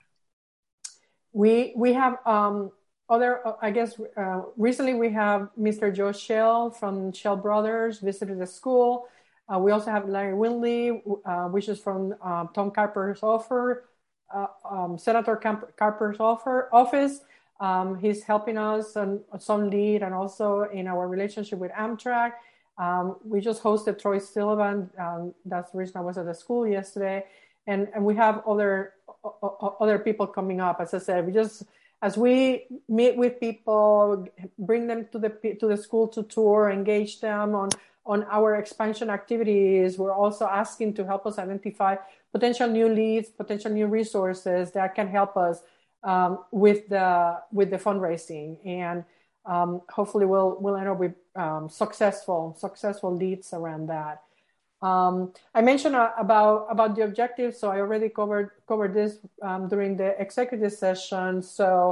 we we have. Um, Other, I guess, uh, recently we have Mister Joe Shell from Shell Brothers visited the school. Uh, we also have Larry Windley, uh, which is from uh, Tom Carper's offer, uh, um, Senator Camp- Carper's offer, office. Um, he's helping us on some lead and also in our relationship with Amtrak. Um, we just hosted Troy Sullivan. Um, that's the reason I was at the school yesterday. And, and we have other, uh, other people coming up. As I said, we just... As we meet with people, bring them to the to the school to tour, engage them on, on our expansion activities, we're also asking to help us identify potential new leads, potential new resources that can help us um, with the with the fundraising, and um, hopefully we'll we'll end up with um, successful successful leads around that. Um, I mentioned uh, about about the objectives, so I already covered covered this um, during the executive session. So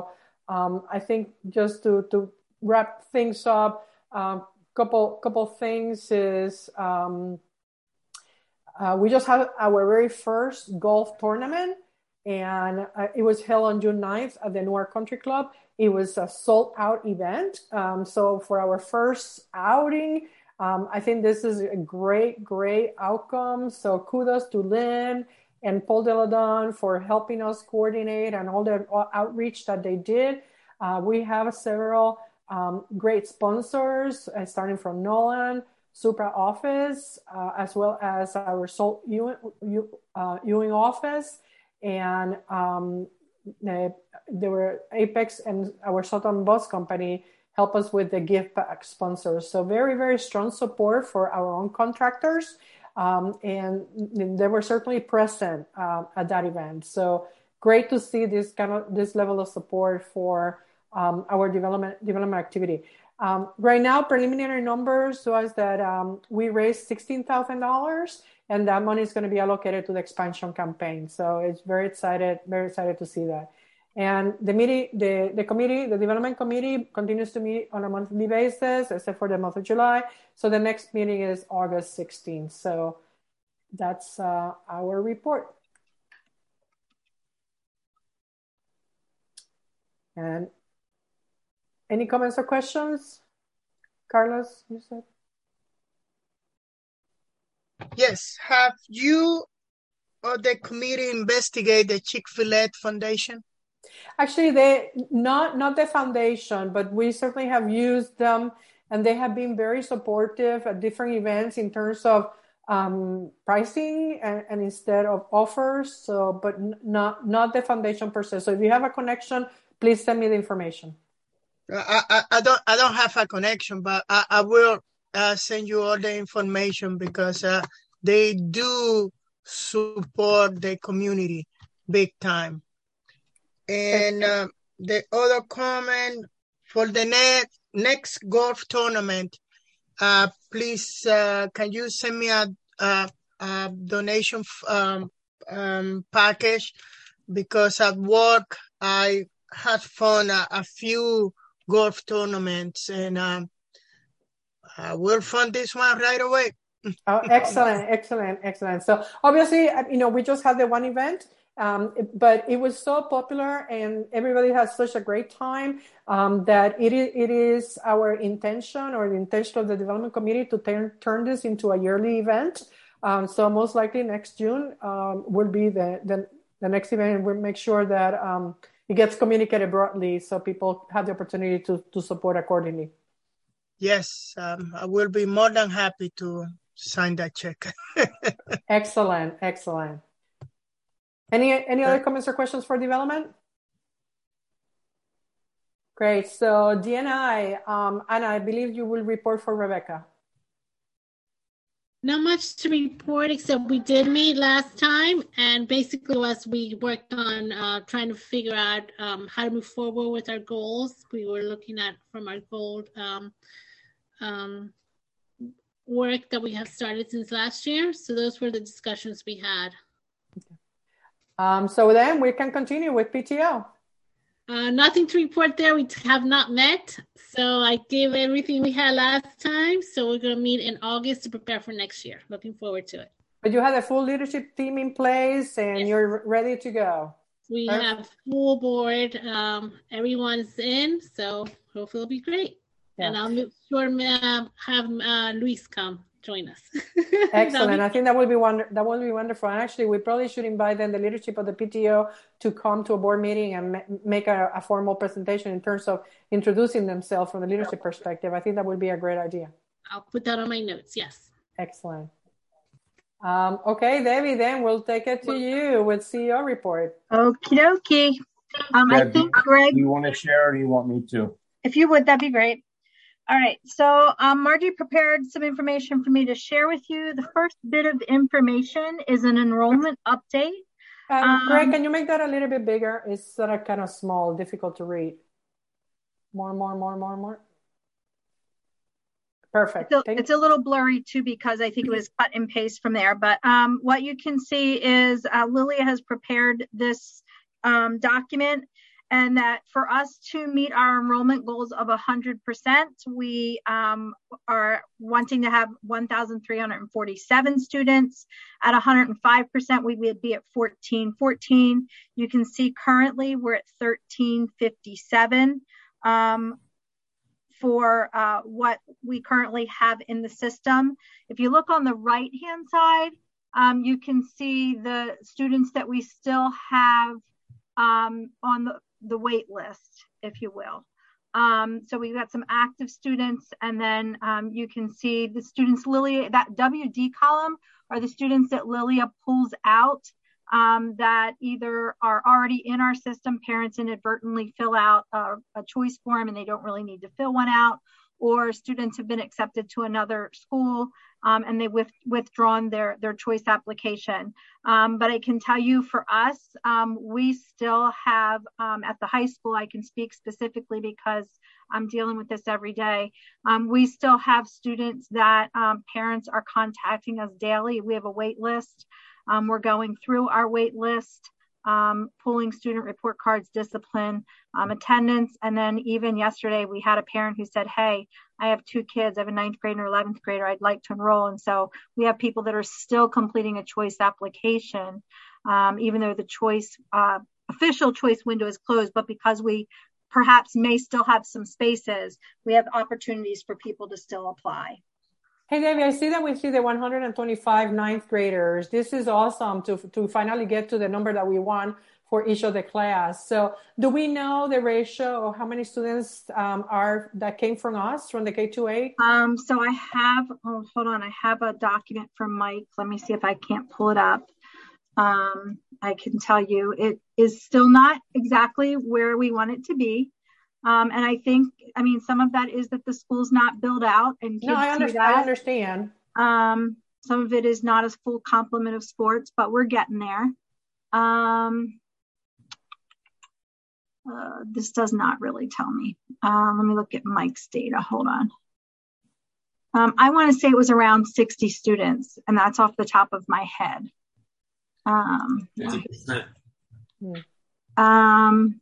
Um, I think just to, to wrap things up, um, couple couple things is um, uh, we just had our very first golf tournament, and uh, it was held on June ninth at the Newark Country Club. It was a sold out event. Um, so for our first outing, um, I think this is a great, great outcome. So kudos to Lynn and Paul Deladon for helping us coordinate and all the outreach that they did. Uh, we have several um, great sponsors, uh, starting from Nolan, Supra office, uh, as well as our Salt Ewing, uh, Ewing office. And um, they, they were Apex and our Sultan Bus company help us with the gift pack sponsors. So very, very strong support for our own contractors. Um, and they were certainly present uh, at that event. So great to see this kind of this level of support for um, our development development activity. Um, right now, preliminary numbers show us that um, we raised sixteen thousand dollars, and that money is going to be allocated to the expansion campaign. So it's very excited, very excited to see that. And the meeting, the, the committee, the development committee continues to meet on a monthly basis, except for the month of July. So the next meeting is August sixteenth. So that's uh, our report. And any comments or questions? Carlos, you said? Yes. Have you or the committee investigate the Chick-fil-A Foundation? Actually, they not not the foundation, but we certainly have used them, and they have been very supportive at different events in terms of um, pricing and, and instead of offers. So, but not not the foundation per se. So, if you have a connection, please send me the information. I I, I don't I don't have a connection, but I, I will uh, send you all the information because uh, they do support the community big time. And uh, the other comment for the next next golf tournament, uh, please uh, can you send me a, a, a donation um, um, package, because at work I had fun a, a few golf tournaments, and um, I will fund this one right away. Oh, excellent, excellent, excellent. So obviously, you know, we just had the one event. Um, but it was so popular and everybody has such a great time um, that it is, it is our intention or the intention of the development committee to turn, turn this into a yearly event. Um, so most likely next June um, will be the, the, the next event, and we'll make sure that um, it gets communicated broadly so people have the opportunity to, to support accordingly. Yes, um, I will be more than happy to sign that check. Excellent, excellent. Any any other comments or questions for development? Great. So D N I, um, Anna, I believe you will report for Rebecca. Not much to report, except we did meet last time, and basically as we worked on uh, trying to figure out um, how to move forward with our goals, we were looking at from our goal um, um, work that we have started since last year. So those were the discussions we had. Okay. Um, so then we can continue with P T O. Uh, nothing to report there. We have not met. So I gave everything we had last time. So we're going to meet in August to prepare for next year. Looking forward to it. But you have a full leadership team in place and yes. You're ready to go. We Perfect. Have full board. Um, everyone's in. So hopefully it'll be great. Yeah. And I'll make sure uh, have uh, Luis come join us. Excellent. I think that will be wonder- that will be wonderful. And actually, we probably should invite then the leadership of the P T O to come to a board meeting and ma- make a, a formal presentation in terms of introducing themselves from the leadership perspective. I think that would be a great idea. I'll put that on my notes. Yes. Excellent. Um, okay, Debbie, then we'll take it to you with C E O report. Okie dokie. Um, yeah, I think Greg. Do you want to share or do you want me to? If you would, that'd be great. All right, so um, Margie prepared some information for me to share with you. The first bit of information is an enrollment update. Um, um, Greg, can you make that a little bit bigger? It's sort of kind of small, difficult to read. More, more, more, more, more. Perfect. It's a, it's a little blurry too because I think it was cut and paste from there. But um, what you can see is uh, Lilia has prepared this um, document. and that for us to meet our enrollment goals of one hundred percent, we um, are wanting to have one thousand three hundred forty-seven students. At one hundred five percent, we would be at fourteen fourteen. You can see currently we're at thirteen fifty-seven um, for uh, what we currently have in the system. If you look on the right-hand side, um, you can see the students that we still have um, on the, the wait list, if you will. Um, so we've got some active students, and then um, you can see the students, Lilia, that W D column are the students that Lilia pulls out um, that either are already in our system, parents inadvertently fill out a, a choice form and they don't really need to fill one out, or students have been accepted to another school um, and they've with, withdrawn their, their choice application. Um, but I can tell you for us, um, we still have um, at the high school, I can speak specifically because I'm dealing with this every day. Um, we still have students that um, parents are contacting us daily. We have a wait list. Um, we're going through our wait list, um, pulling student report cards, discipline, um, attendance. And then even yesterday, we had a parent who said, hey, I have two kids. I have a ninth grader and eleventh grader. I'd like to enroll. And so we have people that are still completing a choice application, um, even though the choice, uh, official choice window is closed, but because we perhaps may still have some spaces, we have opportunities for people to still apply. Hey, Debbie, I see that we see the one hundred twenty-five ninth graders. This is awesome to to finally get to the number that we want for each of the class. So do we know the ratio of how many students um, are that came from us, from the K through eight? Um, so I have, oh, hold on. I have a document from Mike. Let me see if I can't pull it up. Um, I can tell you it is still not exactly where we want it to be. Um, and I think, I mean, some of that is that the school's not built out. And no, I understand. I understand. Um, some of it is not a full complement of sports, but we're getting there. Um, uh, this does not really tell me. Um, let me look at Mike's data. Hold on. Um, I want to say it was around sixty students, and that's off the top of my head. Um, um,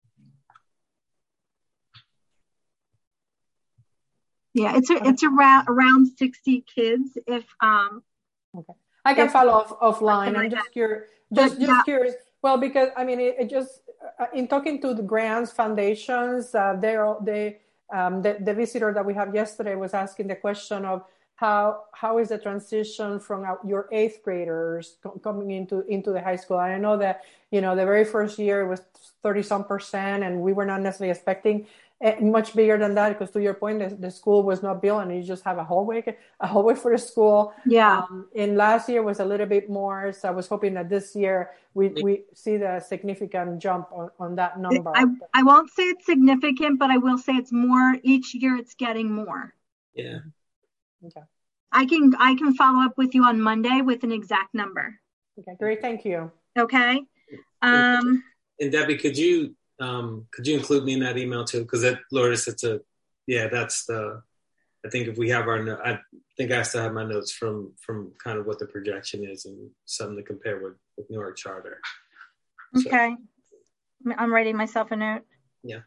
Yeah, it's a, it's around around sixty kids. If um, okay, I can if, follow off offline. I'm just curious. Just just yeah. curious. Well, because I mean, it, it just uh, in talking to the grants foundations, uh, they're they um, the the visitor that we have yesterday was asking the question of how how is the transition from your eighth graders co- coming into into the high school. And I know that you know the very first year was thirty some percent, and we were not necessarily expecting much bigger than that, because to your point, the, the school was not built and you just have a hallway, a hallway for the school. Yeah. Um, and last year was a little bit more. So I was hoping that this year we, we see the significant jump on, on that number. I, I won't say it's significant, but I will say it's more each year. It's getting more. Yeah. Okay. I can, I can follow up with you on Monday with an exact number. Okay, great. Thank you. Okay. Um, and Debbie, could you, Um, could you include me in that email too? Because that, Lourdes, it's a, yeah, that's the, I think if we have our, I think I still have my notes from, from kind of what the projection is and something to compare with, with Newark Charter. Okay. So, I'm writing myself a note. Yeah.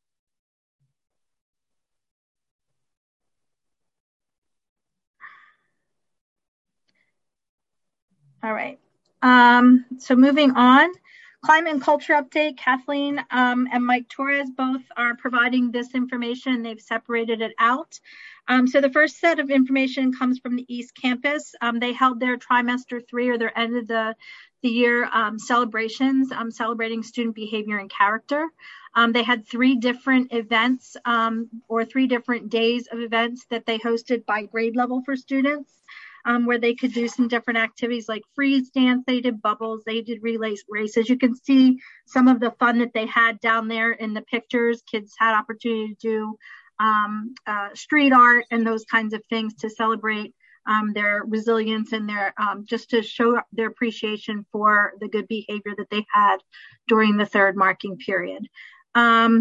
All right. Um, so moving on. Climate and culture update, Kathleen um, and Mike Torres both are providing this information. They've separated it out. Um, so the first set of information comes from the East Campus. Um, they held their trimester three or their end of the, the year um, celebrations, um, celebrating student behavior and character. Um, they had three different events um, or three different days of events that they hosted by grade level for students. Um, where they could do some different activities like freeze dance, they did bubbles, they did relay races. You can see some of the fun that they had down there in the pictures. Kids had opportunity to do um, uh, street art and those kinds of things to celebrate um, their resilience and their um, just to show their appreciation for the good behavior that they had during the third marking period. Um,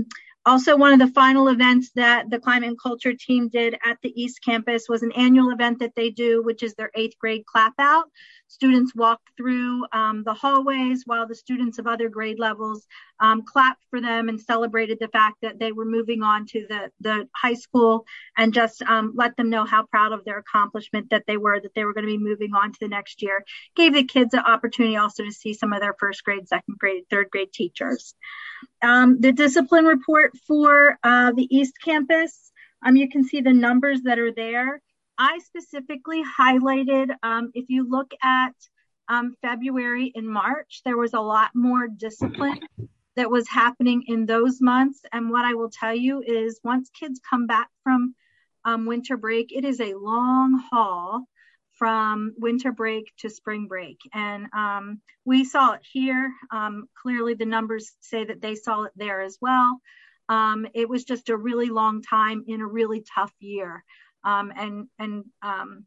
Also, one of the final events that the Climate and Culture team did at the East Campus was an annual event that they do, which is their eighth grade clap out. Students walked through um, the hallways while the students of other grade levels um, clapped for them and celebrated the fact that they were moving on to the, the high school, and just um, let them know how proud of their accomplishment that they were, that they were going to be moving on to the next year. Gave the kids an opportunity also to see some of their first grade, second grade, third grade teachers. Um, the discipline report for uh, the East Campus, um, you can see the numbers that are there. I specifically highlighted, um, if you look at um, February and March, there was a lot more discipline that was happening in those months. And what I will tell you is once kids come back from um, winter break, it is a long haul from winter break to spring break. And um, we saw it here. Um, clearly the numbers say that they saw it there as well. Um, it was just a really long time in a really tough year. Um, and and um,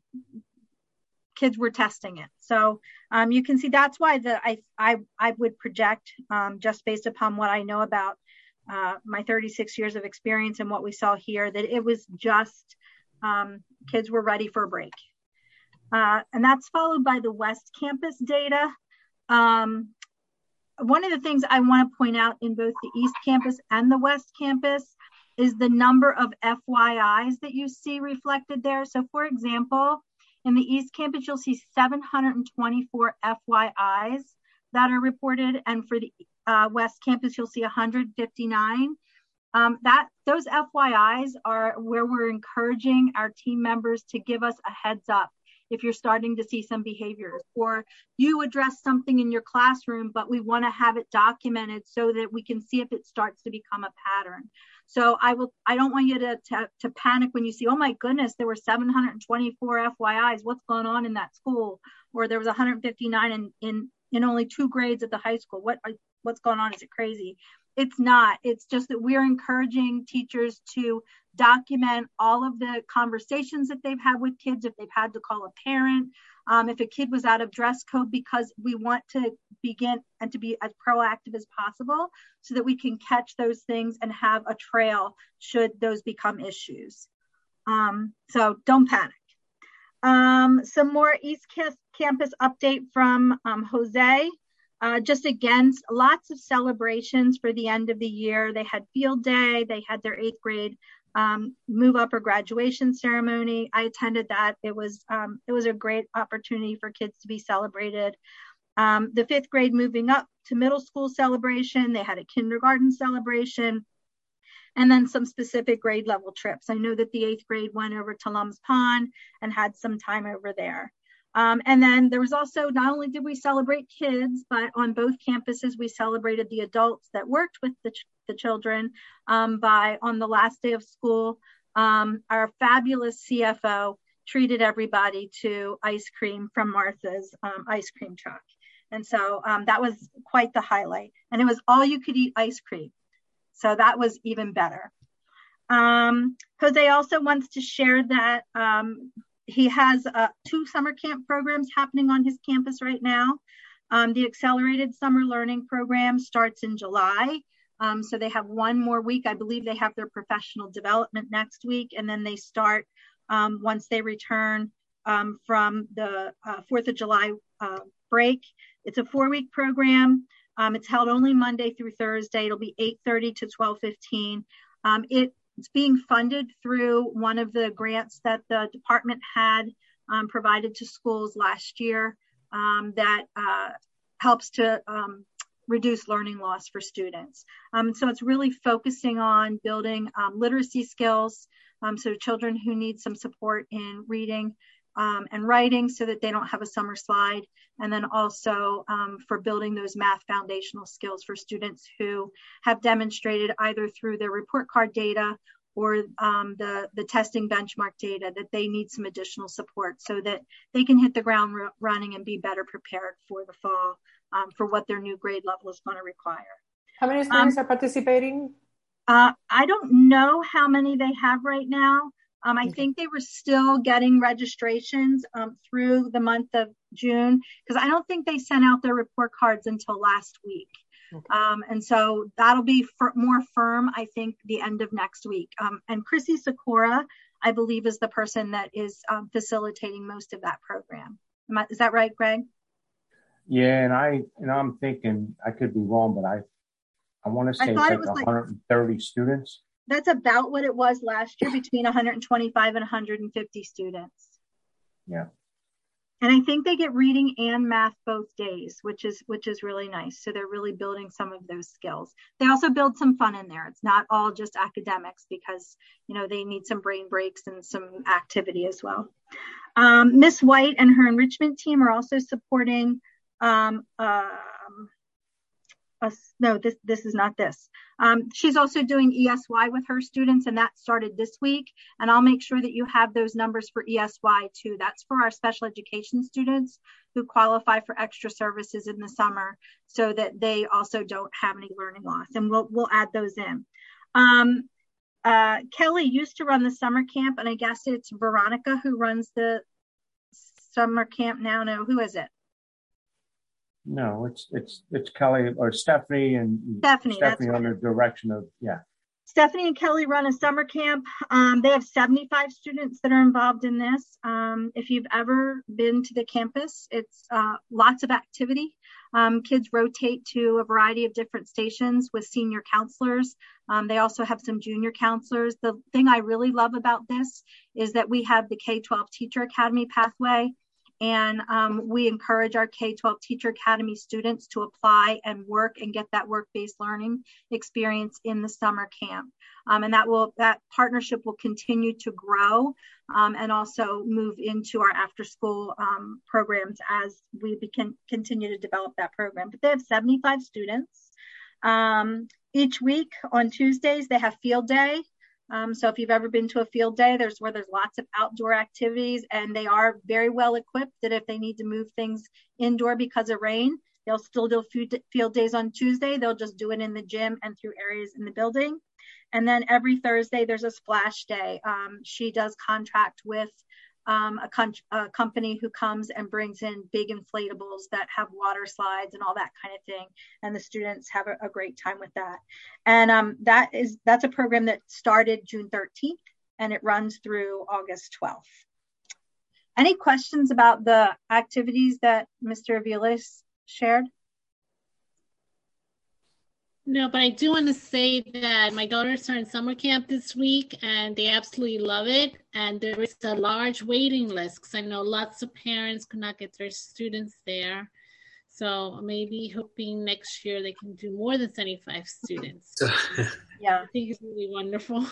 kids were testing it. So um, you can see that's why the, I, I, I would project um, just based upon what I know about uh, my thirty-six years of experience and what we saw here, that it was just um, kids were ready for a break. Uh, and that's followed by the West Campus data. Um, one of the things I want to point out in both the East Campus and the West Campus is the number of F Y Is that you see reflected there. So for example, in the East Campus, you'll see seven hundred twenty-four F Y Is that are reported. And for the uh, West Campus, you'll see one hundred fifty-nine. Um, that those F Y Is are where we're encouraging our team members to give us a heads up if you're starting to see some behaviors, or you address something in your classroom, but we want to have it documented so that we can see if it starts to become a pattern. So I will, I don't want you to, to, to panic when you see, oh my goodness, there were seven hundred twenty-four F Y Is. What's going on in that school? Or there was one hundred fifty-nine in, in, in only two grades at the high school. What are, what's going on? Is it crazy? It's not. It's just that we're encouraging teachers to document all of the conversations that they've had with kids, if they've had to call a parent, um, if a kid was out of dress code, because we want to begin and to be as proactive as possible so that we can catch those things and have a trail should those become issues. Um, so don't panic. Um, some more East Campus update from um, Jose. Uh, just again, lots of celebrations for the end of the year. They had field day, they had their eighth grade um, move up or graduation ceremony. I attended that. It was um, it was a great opportunity for kids to be celebrated. Um, the fifth grade moving up to middle school celebration. They had a kindergarten celebration, and then some specific grade level trips. I know that the eighth grade went over to Lum's Pond and had some time over there. Um, and then there was also, not only did we celebrate kids, but on both campuses, we celebrated the adults that worked with the, ch the children um, by, on the last day of school, um, our fabulous C F O treated everybody to ice cream from Martha's um, ice cream truck. And so um, that was quite the highlight. And it was all you could eat ice cream. So that was even better. Um, Jose also wants to share that um, he has uh, two summer camp programs happening on his campus right now. Um, the Accelerated Summer Learning Program starts in July. Um, so they have one more week. I believe they have their professional development next week. And then they start um, once they return um, from the uh, fourth of July uh, break. It's a four week program. Um, it's held only Monday through Thursday. It'll be eight thirty to twelve fifteen. Um, it It's being funded through one of the grants that the department had um, provided to schools last year um, that uh, helps to um, reduce learning loss for students. Um, so it's really focusing on building um, literacy skills. Um, so children who need some support in reading um, and writing so that they don't have a summer slide. And then also um, for building those math foundational skills for students who have demonstrated either through their report card data or um, the, the testing benchmark data that they need some additional support so that they can hit the ground running and be better prepared for the fall um, for what their new grade level is going to require. How many students um, are participating? Uh, I don't know how many they have right now. Um, I think they were still getting registrations um, through the month of June, because I don't think they sent out their report cards until last week. Um, and so that'll be for more firm, I think, the end of next week. Um, and Chrissy Sikora, I believe, is the person that is um, facilitating most of that program. Am I, is that right, Greg? Yeah, and I and I'm thinking, I could be wrong, but I I want to say it's like it one hundred thirty like, students. That's about what it was last year, between one hundred twenty-five and one hundred fifty students. Yeah. And I think they get reading and math both days, which is which is really nice. So they're really building some of those skills. They also build some fun in there. It's not all just academics, because, you know, they need some brain breaks and some activity as well. Um, Miss White and her enrichment team are also supporting um, um, us. No, this this is not this. Um, she's also doing E S Y with her students, and that started this week. And I'll make sure that you have those numbers for E S Y too. That's for our special education students who qualify for extra services in the summer, so that they also don't have any learning loss. And we'll we'll add those in. Um, uh, Kelly used to run the summer camp, and I guess it's Veronica who runs the summer camp now. No, who is it? No, it's it's it's Kelly or Stephanie and Stephanie, Stephanie that's under right. the direction of yeah. Stephanie and Kelly run a summer camp. Um, they have seventy-five students that are involved in this. Um, if you've ever been to the campus, it's uh, lots of activity. Um, kids rotate to a variety of different stations with senior counselors. Um, they also have some junior counselors. The thing I really love about this is that we have the K twelve Teacher Academy pathway. And um, we encourage our K twelve Teacher Academy students to apply and work and get that work-based learning experience in the summer camp. Um, and that will that partnership will continue to grow um, and also move into our after-school um, programs as we can continue to develop that program. But they have seventy-five students. Um, each week on Tuesdays, they have field day. Um, so if you've ever been to a field day, there's where there's lots of outdoor activities, and they are very well equipped that if they need to move things indoor because of rain, they'll still do field days on Tuesday. They'll just do it in the gym and through areas in the building. And then every Thursday, there's a splash day. Um, she does contract with um, a, con- a company who comes and brings in big inflatables that have water slides and all that kind of thing. And the students have a, a great time with that. And um, that is, that's a program that started June thirteenth and it runs through August twelfth. Any questions about the activities that Mister Aviles shared? No, but I do want to say that my daughters are in summer camp this week and they absolutely love it. And there is a large waiting list because I know lots of parents could not get their students there. So maybe hoping next year they can do more than seventy-five students. Yeah, I think it's really wonderful.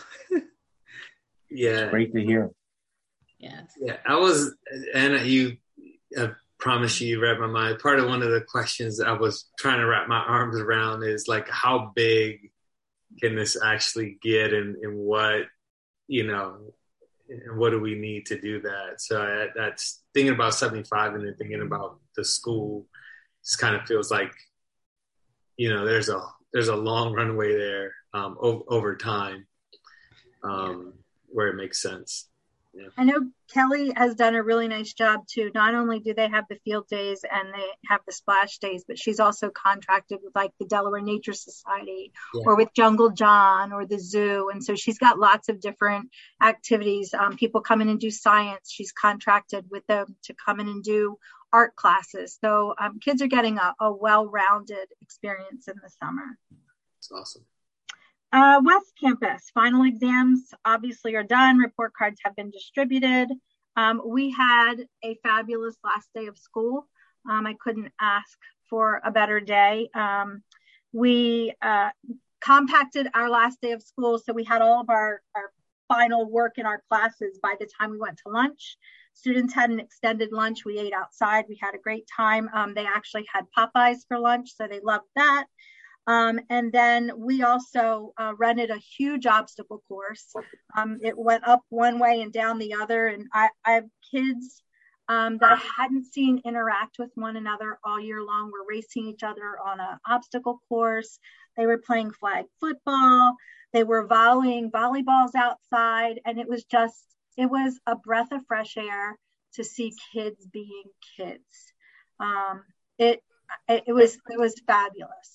Yeah. It's great to hear. Yes. Yeah, I was, and you, I promise you, you read my mind. Part of one of the questions I was trying to wrap my arms around is like, how big can this actually get, and, and what, you know, and what do we need to do that? So I, that's thinking about seventy-five and then thinking about the school. Just kind of feels like, you know, there's a there's a long runway there um, o- over time um, where it makes sense. Yeah. I know Kelly has done a really nice job too. Not only do they have the field days and they have the splash days, but she's also contracted with like the Delaware Nature Society yeah. or with Jungle John or the zoo. And so she's got lots of different activities. Um, people come in and do science. She's contracted with them to come in and do art classes. So um, kids are getting a, a well-rounded experience in the summer. That's awesome. Uh, West Campus, final exams obviously are done. Report cards have been distributed. Um, we had a fabulous last day of school. Um, I couldn't ask for a better day. Um, we uh, compacted our last day of school, so we had all of our, our final work in our classes by the time we went to lunch. Students had an extended lunch. We ate outside. We had a great time. Um, they actually had Popeyes for lunch, so they loved that. Um, and then we also uh, rented a huge obstacle course. Um, it went up one way and down the other. And I, I have kids um, that I hadn't seen interact with one another all year long. We're racing each other on an obstacle course. They were playing flag football. They were volleying volleyballs outside. And it was just, it was a breath of fresh air to see kids being kids. Um, it, it, it was, it was fabulous.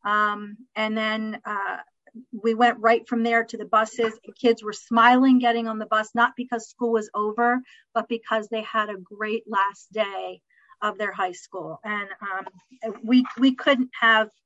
Um, and then uh, we went right from there to the buses. The kids were smiling getting on the bus, not because school was over, but because they had a great last day of their high school. And um, we we couldn't have